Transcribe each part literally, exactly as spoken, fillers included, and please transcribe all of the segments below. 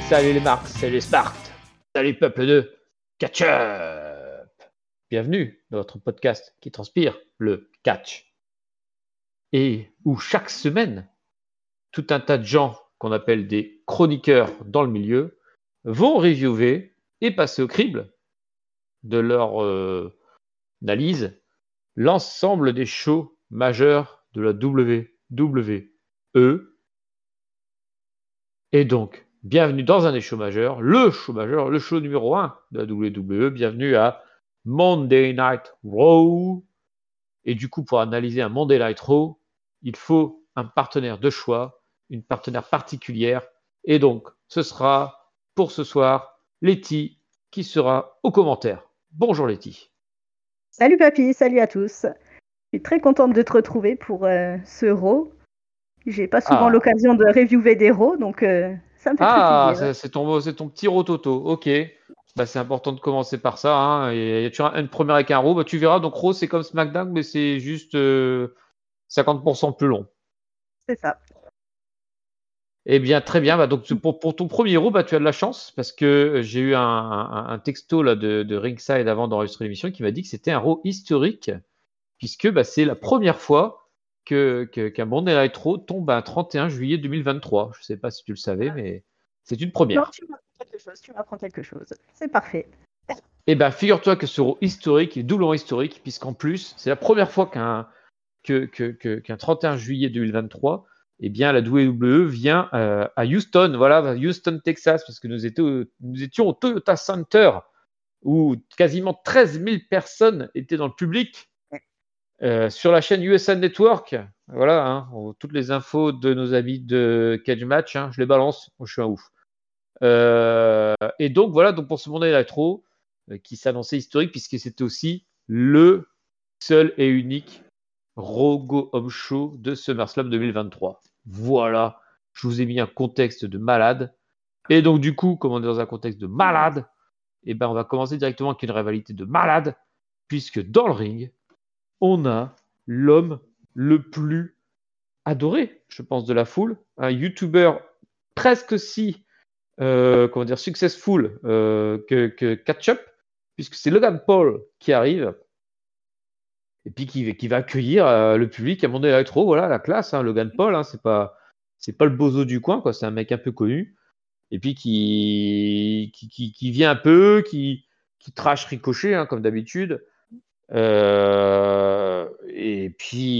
Salut les marques, salut les Spartes, salut peuple de Catch-up. Bienvenue dans notre podcast qui transpire le catch. Et où chaque semaine, tout un tas de gens qu'on appelle des chroniqueurs dans le milieu vont reviewer et passer au crible de leur euh, analyse l'ensemble des shows majeurs de la W W E. Et donc, bienvenue dans un des shows majeurs, le show majeur, le show numéro un de la W W E. Bienvenue à Monday Night Raw. Et du coup, pour analyser un Monday Night Raw, il faut un partenaire de choix, une partenaire particulière. Et donc, ce sera pour ce soir Letty qui sera aux commentaires. Bonjour Letty. Salut papy, salut à tous. Je suis très contente de te retrouver pour euh, ce Raw. J'ai pas souvent Ah. l'occasion de reviewer des Raw, donc euh, ça me fait Ah, très plaisir. c'est, c'est, ton, c'est ton petit rototo. Ok. Bah, c'est important de commencer par ça. Hein. Et, et tu as une première avec un Raw. Bah, tu verras. Donc, Raw, c'est comme SmackDown, mais c'est juste euh, cinquante pour cent plus long. C'est ça. Eh bien, très bien. Bah, donc, pour, pour ton premier Raw, bah, tu as de la chance parce que j'ai eu un, un, un texto là, de, de Ringside avant d'enregistrer l'émission qui m'a dit que c'était un Raw historique puisque bah, c'est la première fois que, que, qu'un Monday Night Raw tombe un trente et un juillet deux mille vingt-trois. Je ne sais pas si tu le savais, mais c'est une première. Non, tu m'apprends quelque chose, tu m'apprends quelque chose. C'est parfait. Eh bien, figure-toi que ce Raw historique est doublement historique, puisqu'en plus, c'est la première fois qu'un, que, que, que, qu'un trente et un juillet deux mille vingt-trois, eh bien, la W W E vient euh, à Houston, voilà, à Houston, Texas, parce que nous étions, nous étions au Toyota Center, où quasiment treize mille personnes étaient dans le public, euh, sur la chaîne U S A Network. Voilà, hein, toutes les infos de nos amis de Cage Match, hein, je les balance, moi, je suis un ouf. Euh, et donc, voilà, donc pour ce Monday Night Raw, qui s'annonçait historique puisque c'était aussi le seul et unique Raw Go Home Show de SummerSlam deux mille vingt-trois. Voilà, je vous ai mis un contexte de malade. Et donc du coup, comme on est dans un contexte de malade, eh ben on va commencer directement avec une rivalité de malade, puisque dans le ring, on a l'homme le plus adoré, je pense, de la foule, un YouTuber presque si euh, comment dire successful euh, que, que Catch-up, puisque c'est Logan Paul qui arrive et puis qui, qui va accueillir euh, le public à Monday Night Raw. Voilà, la classe, hein, Logan Paul, hein, c'est pas c'est pas le bozo du coin, quoi. C'est un mec un peu connu et puis qui qui, qui, qui vient un peu, qui qui trash Ricochet, hein, comme d'habitude. Euh, et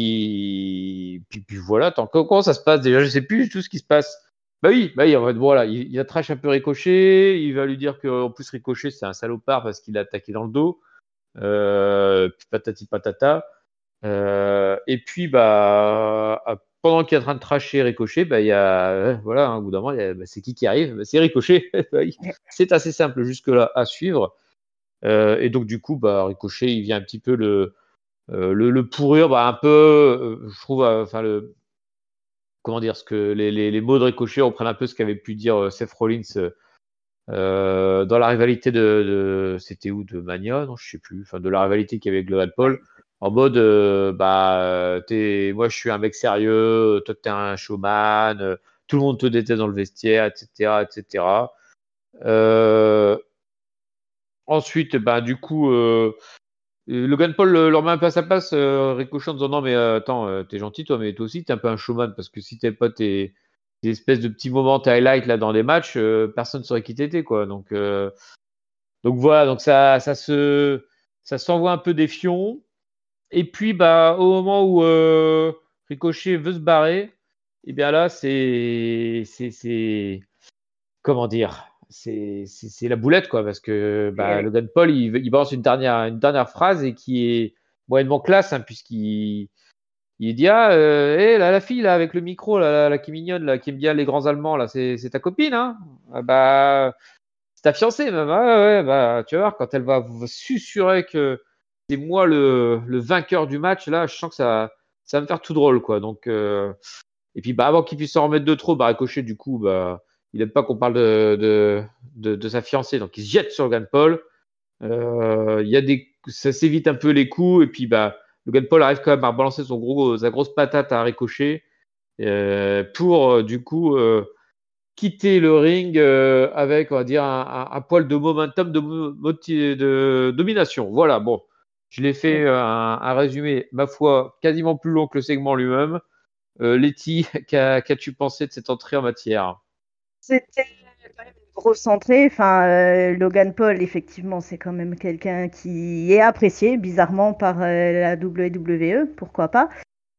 puis, puis, puis voilà. Tant, comment ça se passe déjà? Je sais plus tout ce qui se passe. Bah oui, bah oui, en fait, voilà, il, il a trash un peu Ricochet. Il va lui dire qu'en plus Ricochet c'est un salopard parce qu'il a attaqué dans le dos. Euh, patati patata. Euh, et puis bah pendant qu'il est en train de trasher Ricochet, bah il y a euh, voilà, hein, au bout d'un moment, il y a, bah, c'est qui qui arrive? Bah, c'est Ricochet. C'est assez simple jusque là à suivre. Euh, et donc du coup, bah Ricochet, il vient un petit peu le euh, le, le pourrir, bah un peu, euh, je trouve, enfin euh, le comment dire, ce que les, les, les mots de Ricochet reprennent un peu ce qu'avait pu dire euh, Seth Rollins euh, dans la rivalité de, de c'était où de Mania, non, je sais plus, enfin de la rivalité qu'il y avait avec Logan Paul, en mode euh, bah t'es, moi je suis un mec sérieux, toi t'es un showman, euh, tout le monde te déteste dans le vestiaire, et cetera, et cetera. Euh, ensuite, bah du coup. Euh, Logan Paul leur met un peu à sa place, euh, Ricochet en disant non mais euh, attends, euh, t'es gentil toi, mais toi aussi t'es un peu un showman parce que si t'es pas tes, tes espèces de petits moments, tes highlights là dans les matchs, euh, personne ne saurait qui t'étais quoi. Donc euh, donc voilà, donc ça ça se ça s'envoie un peu des fions. Et puis bah au moment où euh, Ricochet veut se barrer, et bien là c'est c'est c'est comment dire, c'est, c'est, c'est la boulette, quoi, parce que bah, Logan Paul, il, il balance une dernière, une dernière phrase et qui est moyennement classe, hein, puisqu'il il dit ah, euh, hey, là, la fille là avec le micro, là, là, là, qui est mignonne, là, qui aime bien les grands Allemands, là, c'est, c'est ta copine, hein? Ah, bah, c'est ta fiancée, même. Ah, ouais, ouais, bah, tu vas voir, quand elle va vous susurrer que c'est moi le, le vainqueur du match, là, je sens que ça, ça va me faire tout drôle, quoi. Donc, euh, et puis, bah, avant qu'il puisse s'en remettre de trop, bah, Ricochet, du coup, bah, il n'aime pas qu'on parle de, de, de, de sa fiancée, donc il se jette sur Logan Paul. Euh, il y a des, ça s'évite un peu les coups, et puis bah, Logan Paul arrive quand même à balancer son gros, sa grosse patate à Ricochet euh, pour euh, du coup euh, quitter le ring euh, avec, on va dire, un, un, un poil de momentum, de, de, de domination. Voilà, bon. Je l'ai fait euh, un, un, résumé, ma foi, quasiment plus long que le segment lui-même. Euh, Letty, qu'a, qu'as-tu pensé de cette entrée en matière? C'était quand même une grosse entrée. Enfin, euh, Logan Paul, effectivement, c'est quand même quelqu'un qui est apprécié, bizarrement, par euh, la W W E. Pourquoi pas?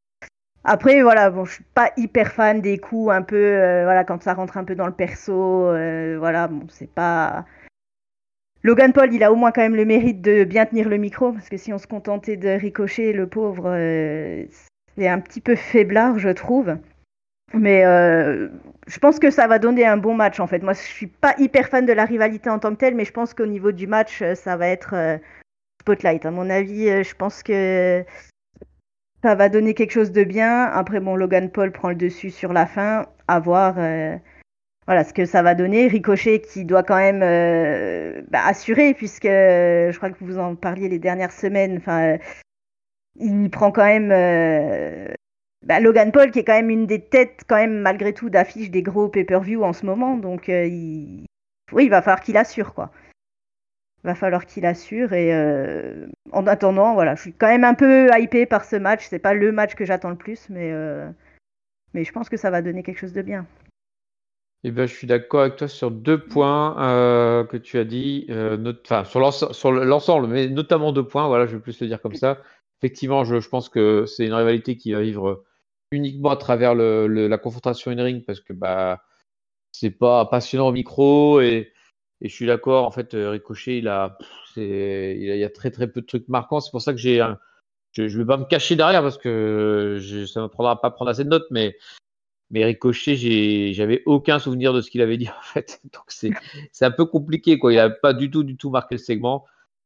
Après, voilà, bon, je suis pas hyper fan des coups un peu, euh, voilà, quand ça rentre un peu dans le perso, euh, voilà, bon, c'est pas. Logan Paul, il a au moins quand même le mérite de bien tenir le micro, parce que si on se contentait de ricocher, le pauvre, euh, c'est un petit peu faiblard, je trouve. Mais euh, je pense que ça va donner un bon match, en fait. Moi, je suis pas hyper fan de la rivalité en tant que telle, mais je pense qu'au niveau du match, ça va être euh, spotlight. À mon avis, euh, je pense que ça va donner quelque chose de bien. Après, bon, Logan Paul prend le dessus sur la fin. À voir euh, voilà, ce que ça va donner. Ricochet qui doit quand même euh, bah, assurer, puisque euh, je crois que vous en parliez les dernières semaines. Enfin, euh, il prend quand même euh, bah, Logan Paul qui est quand même une des têtes, quand même, malgré tout, d'affiche des gros pay-per-view en ce moment. Donc, euh, il... oui, il va falloir qu'il assure, quoi. Il va falloir qu'il assure et euh, en attendant, voilà, je suis quand même un peu hypée par ce match. C'est pas le match que j'attends le plus, mais, euh, mais je pense que ça va donner quelque chose de bien. Eh ben, je suis d'accord avec toi sur deux points euh, que tu as dit, euh, not- enfin sur l'ense- sur l'ensemble, mais notamment deux points. Voilà, je vais plus le dire comme ça. Effectivement, je, je pense que c'est une rivalité qui va vivre uniquement à travers le, le- la confrontation in-ring parce que bah c'est pas passionnant au micro et, et je suis d'accord. En fait, euh, Ricochet, il a, pff, c'est, il a, il y a très très peu de trucs marquants. C'est pour ça que j'ai, un- je, je vais pas me cacher derrière parce que je, ça me prendra pas prendre assez de notes, mais mais Ricochet, j'ai, j'avais aucun souvenir de ce qu'il avait dit en fait. Donc c'est, c'est un peu compliqué quoi. Il a pas du tout, du tout marqué le segment.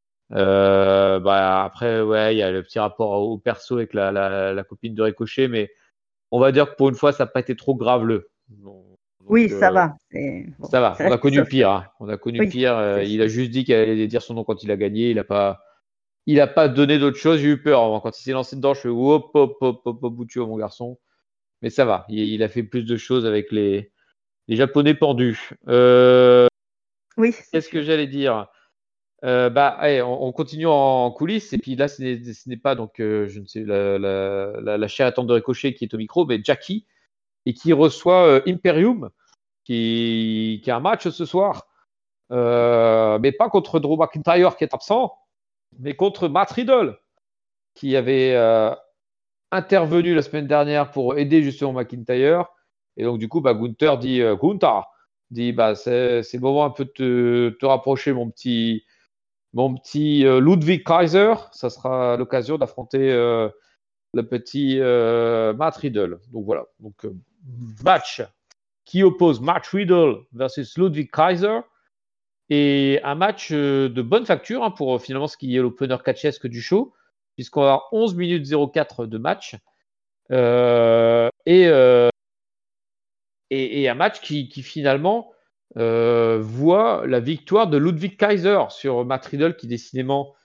Euh, bah après, ouais, il y a le petit rapport au perso avec la, la, la copine de Ricochet, mais on va dire que pour une fois, ça n'a pas été trop graveleux. Donc, donc, Oui, ça euh, va. C'est bon, ça va. ça On a reste connu soft. pire. Hein. On a connu Oui, pire. Euh, c'est il a sûr. juste dit qu'il allait dire son nom quand il a gagné. Il a pas, il a pas donné d'autre chose. J'ai eu peur. Hein. Quand il s'est lancé dedans, je fais hop, hop, hop, hop, hop, Bouture, mon garçon. Mais ça va. Il, il a fait plus de choses avec les les Japonais pendus. Euh, Oui, c'est Qu'est-ce que sûr. j'allais dire euh, Bah, allez, on, on continue en coulisses. Et puis là, ce n'est, ce n'est pas donc, euh, je ne sais, la, la, la, la chère attente de Ricochet qui est au micro, mais Jackie et qui reçoit euh, Imperium, qui, qui a un match ce soir, euh, mais pas contre Drew McIntyre qui est absent, mais contre Matt Riddle qui avait euh, intervenu la semaine dernière pour aider justement McIntyre. Et donc, du coup, bah, Gunther dit euh, Gunther dit bah, c'est, c'est le moment un peu de te, te rapprocher, mon petit, mon petit euh, Ludwig Kaiser. Ça sera l'occasion d'affronter euh, le petit euh, Matt Riddle. Donc, voilà. Donc, euh, match qui oppose Matt Riddle versus Ludwig Kaiser. Et un match euh, de bonne facture hein, pour euh, finalement ce qui est l'opener catchesque du show, puisqu'on va avoir onze minutes zéro quatre de match. Euh, et, euh, et, et, un match qui, qui finalement euh, voit la victoire de Ludwig Kaiser sur Matt Riddle qui décidément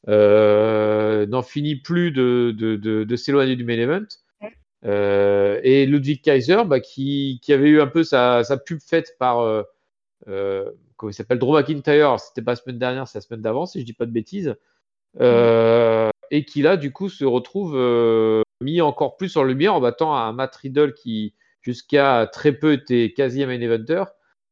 euh, n'en finit plus de, de, de, de s'éloigner du main event. Euh, et Ludwig Kaiser bah, qui, qui, avait eu un peu sa, sa pub faite par euh, euh, comment il s'appelle Drew McIntyre, c'était pas la semaine dernière, c'est la semaine d'avant si je dis pas de bêtises. Euh, et qui là du coup se retrouve euh, mis encore plus en lumière en battant un Matt Riddle qui jusqu'à très peu était quasi un main eventer.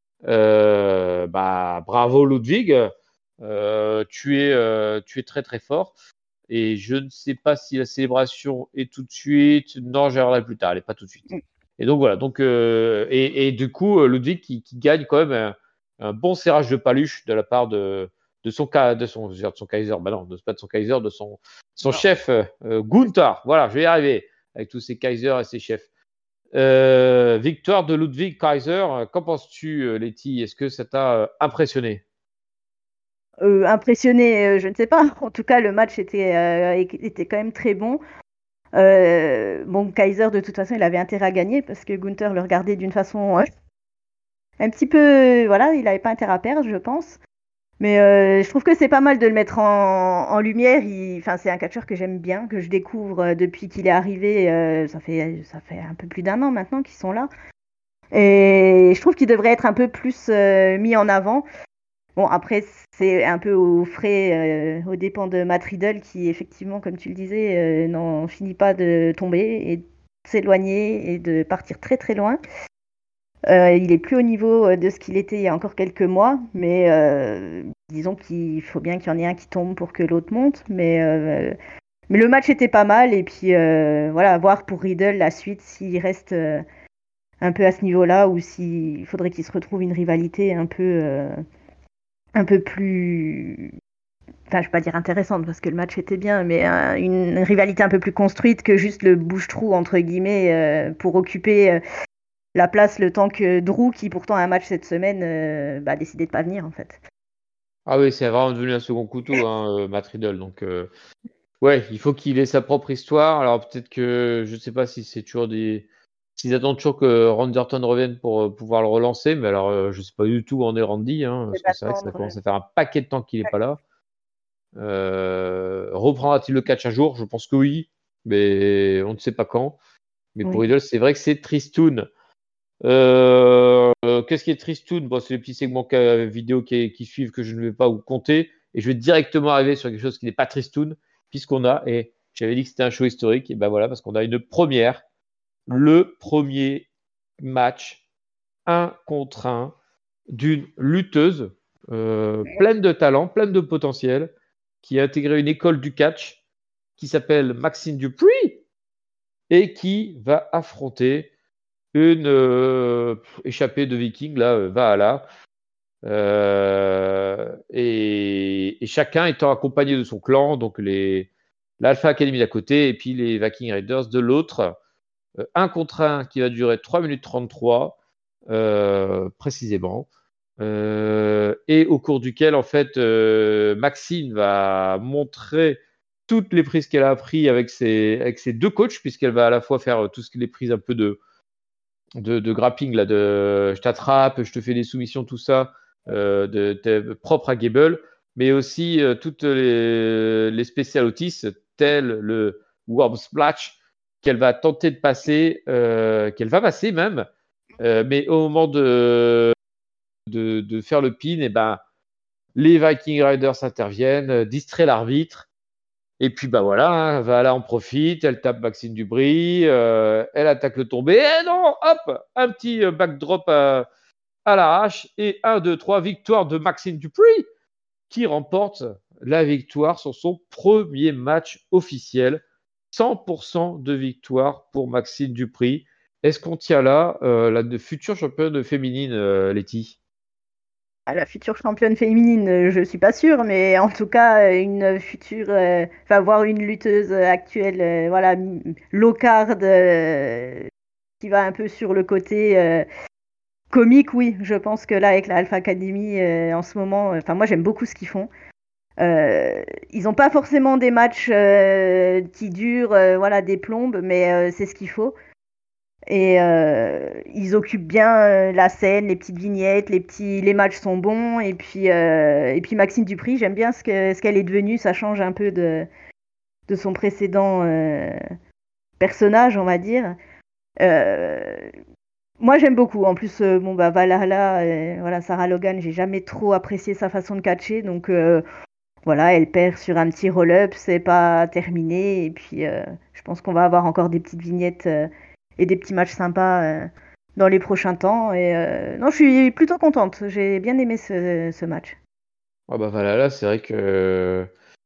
Euh, bah, bravo Ludwig, euh, tu, es, euh, tu es très très fort. Et je ne sais pas si la célébration est tout de suite. Non, je regarderai plus tard, elle n'est pas tout de suite. Et donc voilà, donc, euh, et, et, du coup, Ludwig qui, qui gagne quand même un, un, bon serrage de paluche de la part de, de son de son, de son Kaiser, bah non, pas de son Kaiser, de son, son chef euh, Gunther. Voilà, je vais y arriver avec tous ses Kaiser et ses chefs. Euh, victoire de Ludwig Kaiser. Qu'en penses-tu, Letty? Est-ce que ça t'a euh, impressionné? Euh, impressionné, euh, je ne sais pas. En tout cas, le match était, euh, était quand même très bon. Euh, bon, Kaiser, de toute façon, il avait intérêt à gagner parce que Gunther le regardait d'une façon euh, un petit peu. Voilà, il n'avait pas intérêt à perdre, je pense. Mais euh, je trouve que c'est pas mal de le mettre en, en lumière. Il, enfin, c'est un catcheur que j'aime bien, que je découvre euh, depuis qu'il est arrivé. Euh, ça fait, ça fait un peu plus d'un an maintenant qu'ils sont là. Et je trouve qu'il devrait être un peu plus euh, mis en avant. Bon, après, c'est un peu aux frais, euh, aux dépens de Matt Riddle, qui, effectivement, comme tu le disais, euh, n'en finit pas de tomber et de s'éloigner et de partir très très loin. Euh, il est plus au niveau euh, de ce qu'il était il y a encore quelques mois, mais euh, disons qu'il faut bien qu'il y en ait un qui tombe pour que l'autre monte. Mais, euh, mais le match était pas mal, et puis euh, voilà, à voir pour Riddle la suite s'il reste euh, un peu à ce niveau-là ou s'il faudrait qu'il se retrouve une rivalité un peu, euh, un peu plus. Enfin, je vais pas dire intéressante parce que le match était bien, mais euh, une rivalité un peu plus construite que juste le bouche-trou, entre guillemets, euh, pour occuper euh, la place le temps que Drew, qui pourtant a un match cette semaine, euh, bah, a décidé de pas venir en fait. Ah oui, c'est vraiment devenu un second couteau, hein, euh, Matt Riddle. Donc, euh, ouais, il faut qu'il ait sa propre histoire. Alors, peut-être que je ne sais pas si c'est toujours des. S'ils attendent toujours que Randy Orton revienne pour euh, pouvoir le relancer. Mais alors, euh, je ne sais pas du tout où en est Randy, hein, Je vais parce que pas c'est vrai que ça attendre. commence à faire un paquet de temps qu'il n'est pas là. Euh, reprendra-t-il le catch un jour? Je pense que oui, mais on ne sait pas quand. Mais pour Oui. Riddle, c'est vrai que c'est tristoun. Euh, euh, qu'est-ce qui est tristoun? Bon, c'est les petits segments ca- vidéo qui, qui suivent que je ne vais pas vous compter. Et je vais directement arriver sur quelque chose qui n'est pas tristoun, puisqu'on a, et j'avais dit que c'était un show historique, et ben voilà, parce qu'on a une première, le premier match un contre un d'une lutteuse euh, pleine de talent, pleine de potentiel, qui a intégré une école du catch qui s'appelle Maxine Dupree et qui va affronter une euh, échappée de Viking, là, euh, Valhalla. Euh, et, et chacun étant accompagné de son clan, donc les, l'Alpha Academy d'un côté et puis les Viking Raiders de l'autre. Euh, un contre un qui va durer trois minutes trente-trois, euh, précisément. Euh, et au cours duquel, en fait, euh, Maxine va montrer toutes les prises qu'elle a appris avec ses, avec ses deux coachs, puisqu'elle va à la fois faire tout ce qui est prises un peu de, de, de grappling, là, de je t'attrape, je te fais des soumissions, tout ça, euh, de, de, propre à Gable, mais aussi euh, toutes les, les spécialities, telles le Worm Splash, qu'elle va tenter de passer, euh, qu'elle va passer même, euh, mais au moment de, de, de faire le pin, et ben, les Viking Riders interviennent, euh, distraient l'arbitre. Et puis, bah voilà, hein, Valhalla en profite, elle tape Maxime Dubry, euh, elle attaque le tombé. Et non, hop, un petit euh, backdrop à, à l'arrache. Et un, deux, trois, victoire de Maxime Dupri, qui remporte la victoire sur son premier match officiel. cent pour cent de victoire pour Maxime Dupri. Est-ce qu'on tient là euh, la de future championne féminine, euh, Letty? À la future championne féminine, euh, je suis pas sûre, mais en tout cas, euh, une future, euh, enfin, voir une lutteuse actuelle, euh, voilà, m- low card, euh, qui va un peu sur le côté euh, comique, oui. Je pense que là, avec la Alpha Academy, euh, en ce moment, enfin, moi, j'aime beaucoup ce qu'ils font. Euh, ils n'ont pas forcément des matchs euh, qui durent, euh, voilà, des plombes, mais euh, c'est ce qu'il faut. Et euh, ils occupent bien euh, la scène, les petites vignettes, les petits, les matchs sont bons. Et puis, euh, et puis Maxime Dupri, j'aime bien ce que, ce qu'elle est devenue. Ça change un peu de, de son précédent euh, personnage, on va dire. Euh, Moi, j'aime beaucoup. En plus, euh, bon bah Valhalla, euh, voilà, Sarah Logan, j'ai jamais trop apprécié sa façon de catcher. Donc euh, voilà, elle perd sur un petit roll-up, c'est pas terminé. Et puis, euh, je pense qu'on va avoir encore des petites vignettes euh, et des petits matchs sympas euh, dans les prochains temps. Et euh, non, je suis plutôt contente. J'ai bien aimé ce, ce match. Ah bah voilà, là, c'est vrai que euh,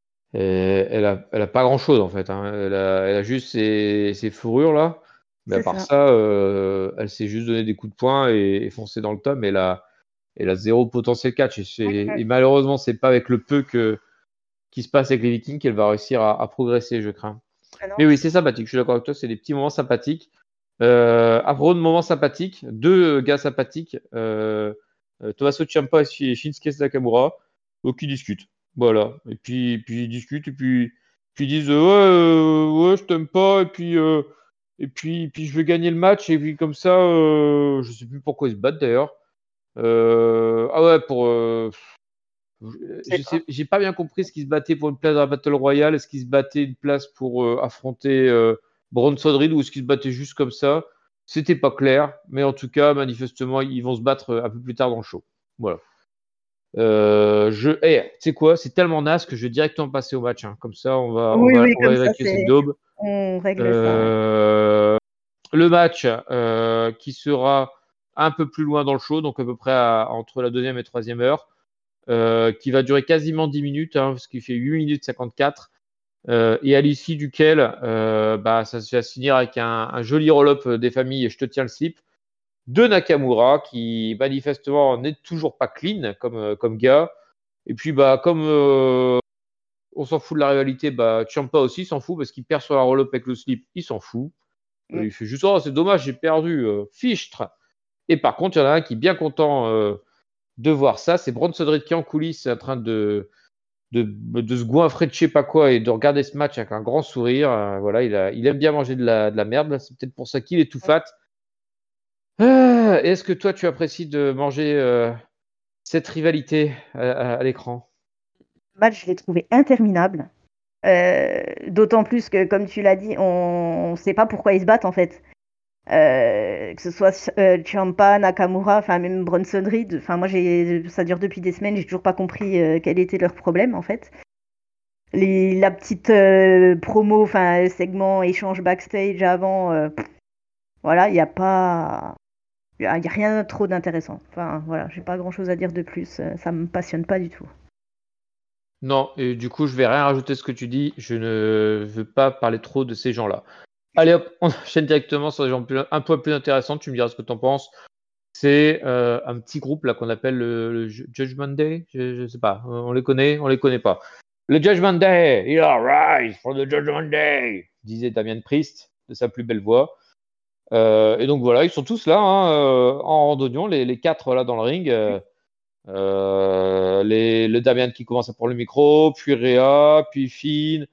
elle a, elle a pas grand-chose en fait, hein. Elle a, elle a juste ses, ses fourrures là. Mais à C'est part ça. ça, euh, elle s'est juste donné des coups de poing et, et foncé dans le tas, mais elle a, elle a zéro potentiel catch. Et, c'est- et malheureusement, c'est pas avec le peu que, qui se passe avec les Vikings qu'elle va réussir à, à progresser, je crains. Ah non, Mais oui, c'est c'est sympathique, je suis d'accord avec toi, c'est des petits moments sympathiques. Euh, à propos de moments sympathiques, deux gars sympathiques, euh, euh, Tommaso Ciampa et Shinsuke Nakamura, euh, qui discutent. Voilà. Et puis, puis ils discutent, et puis, puis ils disent euh, ouais, euh, ouais, je t'aime pas, et puis, euh, et puis, puis je vais gagner le match, et puis comme ça, euh, je sais plus pourquoi ils se battent d'ailleurs. Euh, ah ouais, pour. Euh, c'est je pas. sais, j'ai pas bien compris ce qu'ils se battaient pour une place dans la Battle Royale. Est-ce qu'ils se battaient une place pour euh, affronter euh, Bronson Reed ou est-ce qu'ils se battaient juste comme ça? C'était pas clair, mais en tout cas, manifestement, ils vont se battre un peu plus tard dans le show. Voilà. Euh, je, hey, tu sais quoi, c'est tellement naze que je vais directement passer au match. Hein. Comme ça, on va, on Oui, va, oui, on va comme ça, évacuer cette c'est... daube. On règle ça. Ouais. Euh, le match euh, qui sera un peu plus loin dans le show, donc à peu près à, entre la deuxième et troisième heure, euh, qui va durer quasiment dix minutes, hein, ce qui fait huit minutes cinquante-quatre. Euh, et à l'issue duquel euh, bah, ça se va se finir avec un, un joli roll-up des familles et je te tiens le slip de Nakamura qui manifestement n'est toujours pas clean comme, euh, comme gars. Et puis bah comme euh, on s'en fout de la rivalité, bah Ciampa aussi s'en fout parce qu'il perd sur la roll-up avec le slip, il s'en fout. Euh, Mm. il fait juste oh c'est dommage j'ai perdu, euh, fichtre. Et par contre il y en a un qui est bien content euh, de voir ça, c'est Bronson Reed qui est en coulisses en train de de, de se goinfrer de je sais pas quoi et de regarder ce match avec un grand sourire. Euh, voilà, il, a, il aime bien manger de la, de la merde. C'est peut-être pour ça qu'il est tout fat. Ah, est-ce que toi, tu apprécies de manger euh, cette rivalité à, à, à l'écran? Le match, je l'ai trouvé interminable. Euh, d'autant plus que, comme tu l'as dit, on ne sait pas pourquoi ils se battent en fait. Euh, que ce soit euh, Ciampa, Nakamura, enfin même Bronson Reed. Enfin moi, j'ai, ça dure depuis des semaines. J'ai toujours pas compris euh, quel était leur problème en fait. Les, la petite euh, promo, enfin segment échange backstage avant, euh, pff, voilà, il n'y a pas, il y a, y a rien trop d'intéressant. Enfin voilà, j'ai pas grand chose à dire de plus. euh, Ça me passionne pas du tout. Non, et du coup, je vais rien rajouter à ce que tu dis. Je ne veux pas parler trop de ces gens-là. Allez hop, on enchaîne directement sur des gens plus, un peu plus intéressants. Tu me diras ce que tu en penses. C'est euh, un petit groupe là qu'on appelle le, le Judgment Day. Je, je sais pas, on les connaît, on les connaît pas. Le Judgment Day, il rise for the Judgment Day, disait Damien Priest de sa plus belle voix. Euh, et donc voilà, ils sont tous là hein, euh, en randonnion, les, les quatre là dans le ring. Euh, euh, les, le Damien qui commence à prendre le micro, puis Rhea, puis Finn.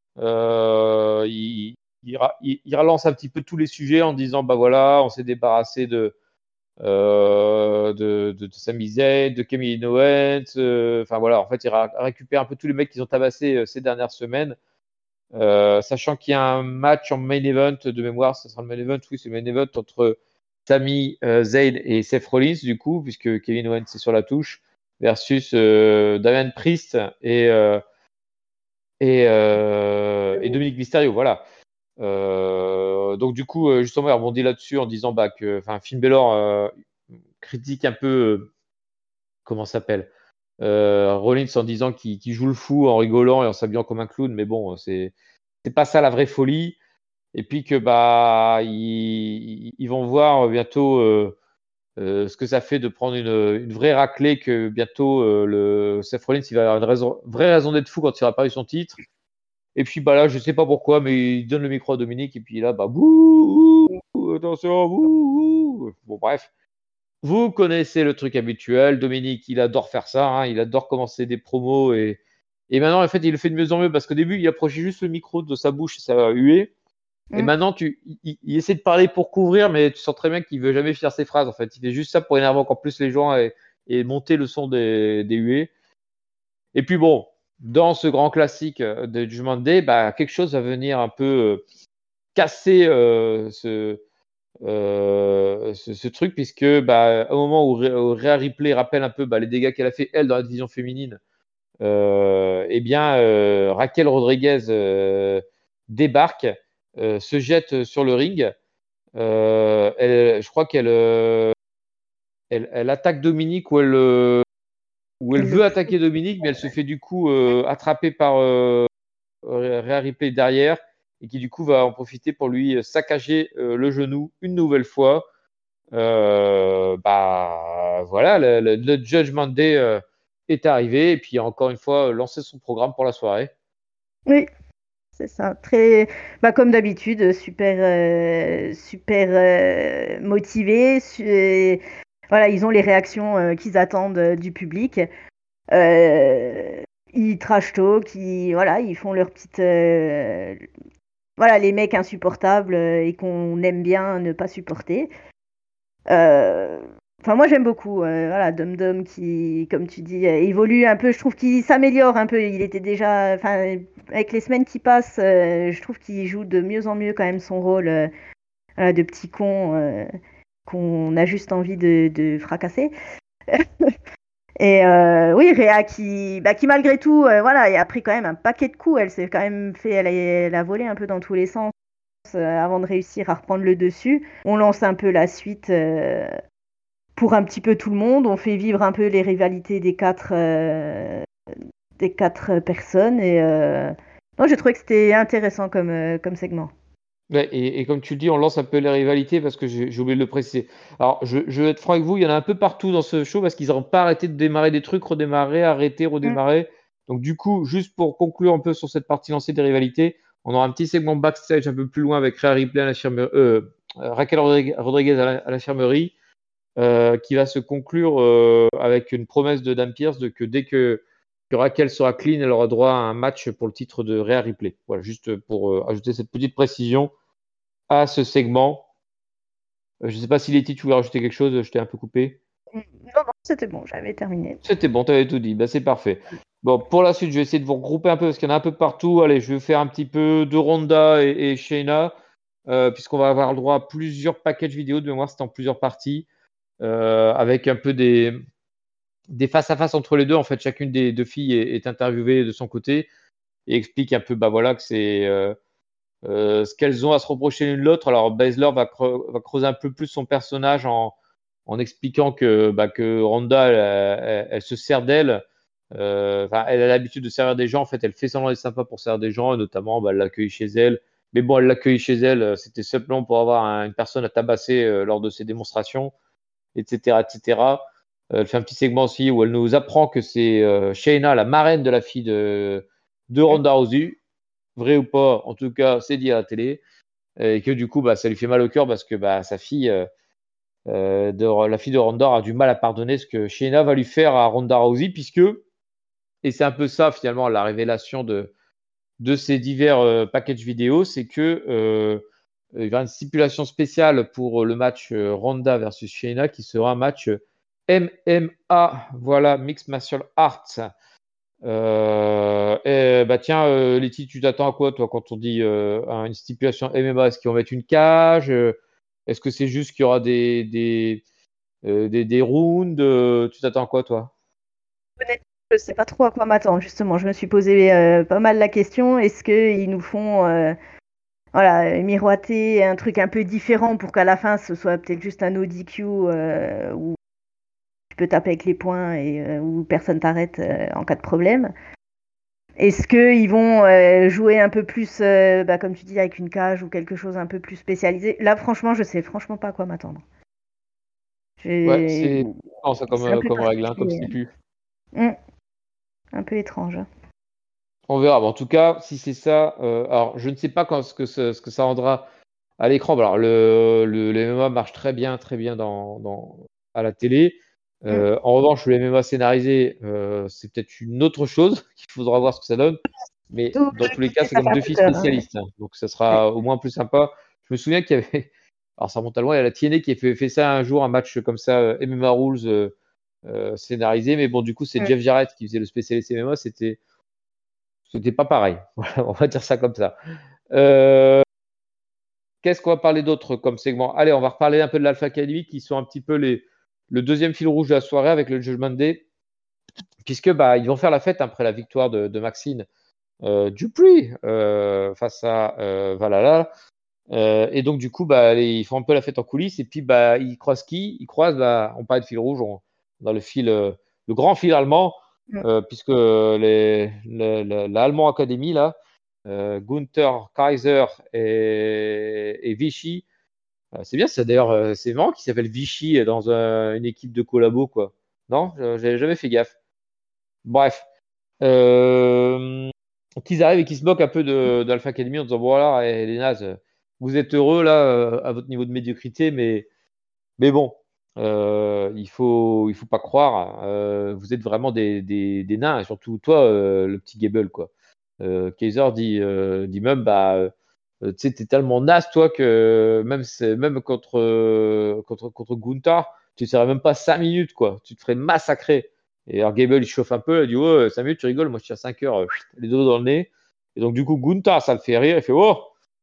Euh, il, il, il, il relance un petit peu tous les sujets en disant bah voilà, on s'est débarrassé de euh, de, de, de Sami Zayn, de Kevin Owens. euh, Enfin voilà, en fait, il ra- récupère un peu tous les mecs qu'ils ont tabassés euh, ces dernières semaines. Euh, sachant qu'il y a un match en main event de mémoire, ça sera le main event, oui, c'est le main event entre Sami euh, Zayn et Seth Rollins, du coup, puisque Kevin Owens est sur la touche, versus euh, Damian Priest et, euh, et, euh, et Dominic Mysterio. Voilà. Euh, donc, du coup, euh, justement, il rebondit là-dessus en disant bah, que Finn Balor euh, critique un peu, euh, comment ça s'appelle, euh, Rollins en disant qu'il qu'il joue le fou en rigolant et en s'habillant comme un clown, mais bon, c'est c'est pas ça la vraie folie. Et puis que bah ils, ils vont voir bientôt euh, euh, ce que ça fait de prendre une, une vraie raclée, que bientôt euh, le Seth Rollins il va avoir une raison, vraie raison d'être fou quand il aura pas eu son titre. Et puis bah là je sais pas pourquoi, mais il donne le micro à Dominique et puis là bah bouh, attention bouh. Bon bref, vous connaissez le truc habituel. Dominique il adore faire ça, hein, il adore commencer des promos et et maintenant en fait il le fait de mieux en mieux parce qu'au début il approchait juste le micro de sa bouche et ça va huer. Et Mm. maintenant, tu, il, il essaie de parler pour couvrir, mais tu sens très bien qu'il veut jamais finir ses phrases. En fait, il fait juste ça pour énerver encore plus les gens et, et monter le son des, des huées. Et puis bon, dans ce grand classique de Judgment Day, bah, quelque chose va venir un peu euh, casser euh, ce, euh, ce, ce truc, puisque bah, au moment où, où Rhea Ripley rappelle un peu bah, les dégâts qu'elle a fait elle dans la division féminine, euh, eh bien euh, Raquel Rodriguez euh, débarque, euh, se jette sur le ring. Euh, elle, je crois qu'elle euh, elle, elle attaque Dominique ou elle, euh, ou elle Elle le veut pousse. attaquer Dominique, mais elle se fait du coup euh, attraper par euh, Rhea Ripley derrière et qui du coup va en profiter pour lui saccager euh, le genou une nouvelle fois. Euh, bah voilà, le, le, le Judgment Day euh, est arrivé et puis encore une fois lancer son programme pour la soirée. Oui, c'est ça. Très, bah, comme d'habitude, super, euh, super euh, motivé. su- euh, voilà, ils ont les réactions euh, qu'ils attendent euh, du public. Euh, Ils trash talk, ils, voilà, ils font leur petite, euh, voilà, les mecs insupportables euh, et qu'on aime bien ne pas supporter. Euh, Enfin, moi j'aime beaucoup. Euh, voilà, Dom Dom qui, comme tu dis, euh, évolue un peu. Je trouve qu'il s'améliore un peu. Il était déjà, enfin, avec les semaines qui passent, euh, je trouve qu'il joue de mieux en mieux quand même son rôle. Euh, voilà, de petits cons euh, qu'on a juste envie de, de fracasser. Et euh, oui, Réa qui, bah, qui malgré tout, euh, voilà, a pris quand même un paquet de coups. Elle s'est quand même fait, elle a, elle a volé un peu dans tous les sens euh, avant de réussir à reprendre le dessus. On lance un peu la suite euh, pour un petit peu tout le monde. On fait vivre un peu les rivalités des quatre, euh, des quatre personnes. Et euh, non, j'ai trouvé que c'était intéressant comme, euh, comme segment. Ouais, et, et comme tu le dis, on lance un peu les rivalités parce que j'ai j'ai oublié de le préciser. Alors, je, je vais être franc avec vous, il y en a un peu partout dans ce show parce qu'ils n'ont pas arrêté de démarrer des trucs, redémarrer, arrêter, Mm. redémarrer. Donc, du coup, juste pour conclure un peu sur cette partie lancée des rivalités, on aura un petit segment backstage un peu plus loin avec Rhea Ripley à l'infirmerie, euh, euh, Raquel Rodriguez Rodriguez à la- à l'infirmerie, euh, qui va se conclure euh, avec une promesse de Dan Pierce de que dès que, que Raquel sera clean, elle aura droit à un match pour le titre de Rhea Ripley. Voilà, juste pour euh, ajouter cette petite précision à ce segment. Euh, Je ne sais pas si Letty, tu voulais rajouter quelque chose, je t'ai un peu coupé. Non, non, c'était bon, j'avais terminé. C'était bon, tu avais tout dit, bah, c'est parfait. Bon, pour la suite, je vais essayer de vous regrouper un peu parce qu'il y en a un peu partout. Allez, je vais faire un petit peu de Ronda et, et Shayna, euh, puisqu'on va avoir le droit à plusieurs packages vidéo. De mémoire, c'est en plusieurs parties, euh, avec un peu des, des face-à-face entre les deux. En fait, chacune des deux filles est, est interviewée de son côté et explique un peu bah, voilà, que c'est euh, euh, ce qu'elles ont à se reprocher l'une l'autre. Alors, Baszler va, creu- va creuser un peu plus son personnage en, en expliquant que, bah, que Ronda, elle, elle- elle se sert d'elle. Euh, enfin, elle a l'habitude de servir des gens. En fait, elle fait semblant d'être sympa pour servir des gens, et notamment, bah, elle l'accueille chez elle. Mais bon, elle l'accueille chez elle, euh, c'était simplement pour avoir un- une personne à tabasser euh, lors de ses démonstrations, et cetera, et cetera. Euh, elle fait un petit segment aussi où elle nous apprend que c'est euh, Shayna, la marraine de la fille de, de Ronda Rousey. Vrai ou pas, en tout cas, c'est dit à la télé. Et que du coup, bah, ça lui fait mal au cœur parce que bah, sa fille, euh, euh, de, la fille de Ronda a du mal à pardonner ce que Shayna va lui faire à Ronda Rousey, puisque, et c'est un peu ça finalement la révélation de, de ces divers euh, packages vidéo, c'est que euh, il y aura une stipulation spéciale pour le match euh, Ronda versus Shayna qui sera un match M M A, voilà, Mixed Martial Arts. Euh, et, bah tiens, euh, Letty, tu t'attends à quoi toi quand on dit euh, une stipulation M M A? Est-ce qu'ils vont mettre une cage? Euh, Est-ce que c'est juste qu'il y aura des, des, euh, des, des rounds? Euh, tu t'attends à quoi toi? Honnêtement, je sais pas trop à quoi m'attendre, justement. Je me suis posé euh, pas mal la question. Est-ce qu'ils nous font euh, voilà, miroiter un truc un peu différent pour qu'à la fin, ce soit peut-être juste un no D Q euh, où tu peux taper avec les poings et euh, où personne t'arrête euh, en cas de problème? Est-ce qu'ils vont euh, jouer un peu plus, euh, bah, comme tu dis, avec une cage ou quelque chose un peu plus spécialisé? Là, franchement, je sais franchement pas à quoi m'attendre. Ouais, J'ai- c'est non, ça comme, C'est un euh, peu comme règle, hein, comme particulier. stipule. Hum, un peu étrange. On verra. Bon, en tout cas, si c'est ça, euh, alors je ne sais pas quand, ce, que ce, ce que ça rendra à l'écran. Alors, le, le, le M M A marche très bien, très bien dans, dans, à la télé. Hum. Euh, en revanche, le M M A scénarisé, euh, c'est peut-être une autre chose qu'il faudra voir ce que ça donne. Mais Tout dans tous les cas, expliquer, c'est ça fait comme un deux peu filles peur, hein. spécialistes, hein. Donc, ça Ouais. sera au moins plus sympa. Je me souviens qu'il y avait, alors ça remonte à loin, il y a la T N A qui a fait, fait ça un jour, un match comme ça, euh, M M A Rules euh, euh, scénarisé. Mais bon, du coup, c'est Hum. Jeff Jarrett qui faisait le spécialiste M M A. C'était, c'était pas pareil. Voilà, on va dire ça comme ça. Euh, Qu'est-ce qu'on va parler d'autre comme segment? Allez, on va reparler un peu de l'Alpha Academy qui sont un petit peu les, le deuxième fil rouge de la soirée avec le Judgment Day, puisque bah, ils vont faire la fête après la victoire de, de Maxine euh, Dupuis euh, face à euh, Valhalla. Euh, et donc, du coup, bah, ils font un peu la fête en coulisses. Et puis, bah, ils croisent qui? Ils croisent, bah, on parlait de fil rouge, on, dans le fil, euh, le grand fil allemand, Hum. euh, puisque les, le- le- l'Allemand Academy, là, euh, Gunther, Kaiser et, et Vichy. Euh, c'est bien, c'est d'ailleurs, euh, c'est marrant qu'il s'appelle Vichy dans un- une équipe de collabo, quoi. Non, Je- j'avais jamais fait gaffe. Bref. Euh, qu'ils arrivent et qu'ils se moquent un peu de, d'Alpha Academy en disant, bon, voilà, eh, les nazes, vous êtes heureux, là, euh, à votre niveau de médiocrité, mais, mais bon, euh, il faut, il faut pas croire, euh, vous êtes vraiment des, des, des nains, et surtout toi, euh, le petit Gable, quoi. Euh, Kaiser dit, euh, dit même, bah, euh, tu sais, t'es tellement naze, toi, que même, c'est- même contre, euh, contre, contre Gunther, tu ne serais même pas cinq minutes, quoi. Tu te ferais massacrer. Et alors, Gable, il chauffe un peu, il dit, ouais, cinq minutes, tu rigoles, moi, je tiens cinq heures, euh, les dos dans le nez. Et donc, du coup, Gunther, ça le fait rire, il fait, oh,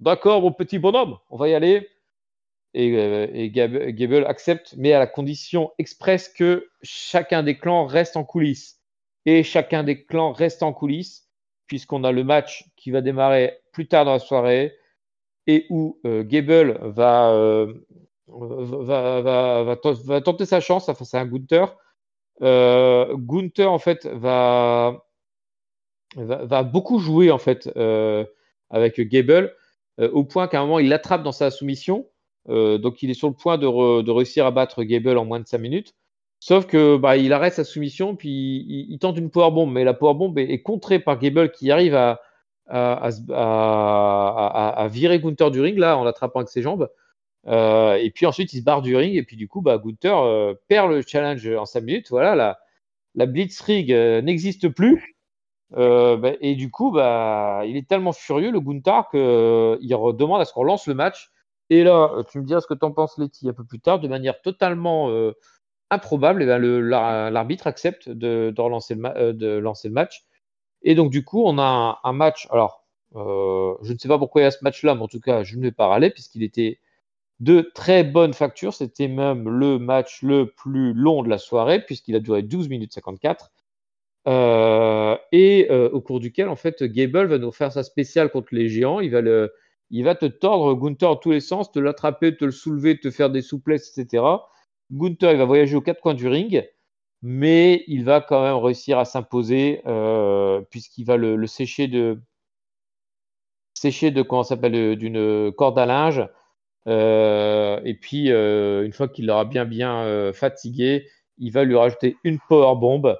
d'accord, mon petit bonhomme, on va y aller. Et, euh, et Gab- Gable accepte, mais à la condition expresse que chacun des clans reste en coulisses. Et chacun des clans reste en coulisses, puisqu'on a le match qui va démarrer plus tard dans la soirée, et où euh, Gable va, euh, va, va, va, t- va tenter sa chance face à un Gunther. Euh, Gunther, en fait, va, va, va beaucoup jouer en fait, euh, avec Gable, euh, au point qu'à un moment, il l'attrape dans sa soumission. Euh, donc, il est sur le point de, re- de réussir à battre Gable en moins de cinq minutes. Sauf que bah, il arrête sa soumission, puis il, il tente une powerbomb. Mais la powerbomb est, est contrée par Gable qui arrive à, à, à, se- à- à- à virer Gunther du ring là, en l'attrapant avec ses jambes. Euh, et puis ensuite, il se barre du ring. Et puis du coup, bah, Gunther euh, perd le challenge en cinq minutes. Voilà, la, la Blitzkrieg euh, n'existe plus. Euh, bah, et du coup, bah, il est tellement furieux, le Gunther, qu'il euh, demande à ce qu'on lance le match. Et là, tu me diras ce que tu en penses, Letty, un peu plus tard, de manière totalement euh, improbable. Et ben, le, l'arbitre accepte de, de, relancer le euh, de lancer le match. Et donc, du coup, on a un, un match. Alors, euh, je ne sais pas pourquoi il y a ce match-là, mais en tout cas, je ne vais pas râler, puisqu'il était de très bonne facture. C'était même le match le plus long de la soirée, puisqu'il a duré douze minutes cinquante-quatre. Euh, et euh, au cours duquel, en fait, Gable va nous faire sa spéciale contre les géants. Il va, le, il va te tordre Gunther en tous les sens, te l'attraper, te le soulever, te faire des souplesses, et cetera. Gunther, il va voyager aux quatre coins du ring, mais il va quand même réussir à s'imposer, euh, puisqu'il va le, le sécher de, sécher de comment ça s'appelle, d'une corde à linge. Euh, et puis, euh, une fois qu'il l'aura bien, bien euh, fatigué, il va lui rajouter une power bomb.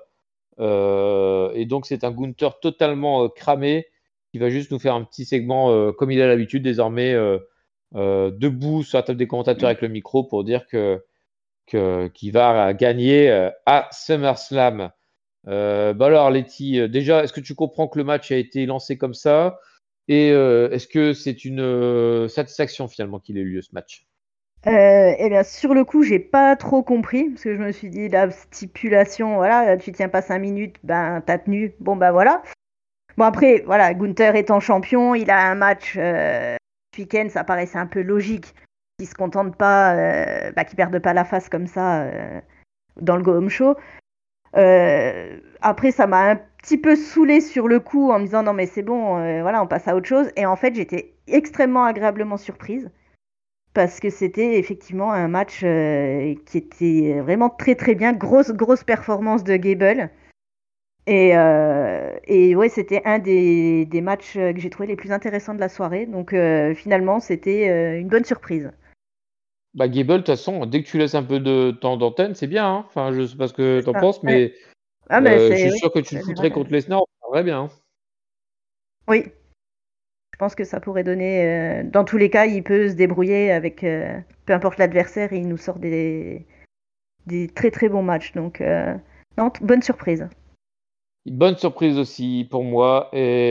Euh, et donc, c'est un Gunther totalement euh, cramé qui va juste nous faire un petit segment euh, comme il a l'habitude désormais, euh, euh, debout sur la table des commentateurs avec le micro pour dire que, que, qu'il va gagner euh, à SummerSlam. Euh, bah alors, Letty, euh, déjà, est-ce que tu comprends que le match a été lancé comme ça? Et euh, est-ce que c'est une euh, satisfaction finalement qu'il ait eu lieu ce match? Euh, eh bien, sur le coup, j'ai pas trop compris, parce que je me suis dit, la stipulation, voilà, tu tiens pas cinq minutes, ben t'as tenu, bon ben voilà. Bon après, voilà, Gunther étant champion, il a un match euh, ce week-end, ça paraissait un peu logique qu'il se contente pas, euh, bah, qu'il perde pas la face comme ça euh, dans le Go Home Show. Euh, après, ça m'a un petit peu saoulé sur le coup en me disant non mais c'est bon, euh, voilà, on passe à autre chose. Et en fait, j'étais extrêmement agréablement surprise parce que c'était effectivement un match euh, qui était vraiment très très bien, grosse grosse performance de Gable. Et, euh, et ouais, c'était un des, des matchs que j'ai trouvé les plus intéressants de la soirée. Donc euh, finalement, c'était euh, une bonne surprise. Bah, Gable, de toute façon, dès que tu laisses un peu de temps d'antenne, c'est bien, hein. Enfin, je sais pas ce que C'est tu en ça. penses, Ouais. mais Ah ben euh, je c'est suis oui, sûr que tu le c'est foutrais général. contre Lesnar, ça va bien, hein. Oui, je pense que ça pourrait donner. Euh, dans tous les cas, il peut se débrouiller avec euh, peu importe l'adversaire et il nous sort des, des très très bons matchs. Donc euh, non, t- bonne surprise. Une bonne surprise aussi pour moi.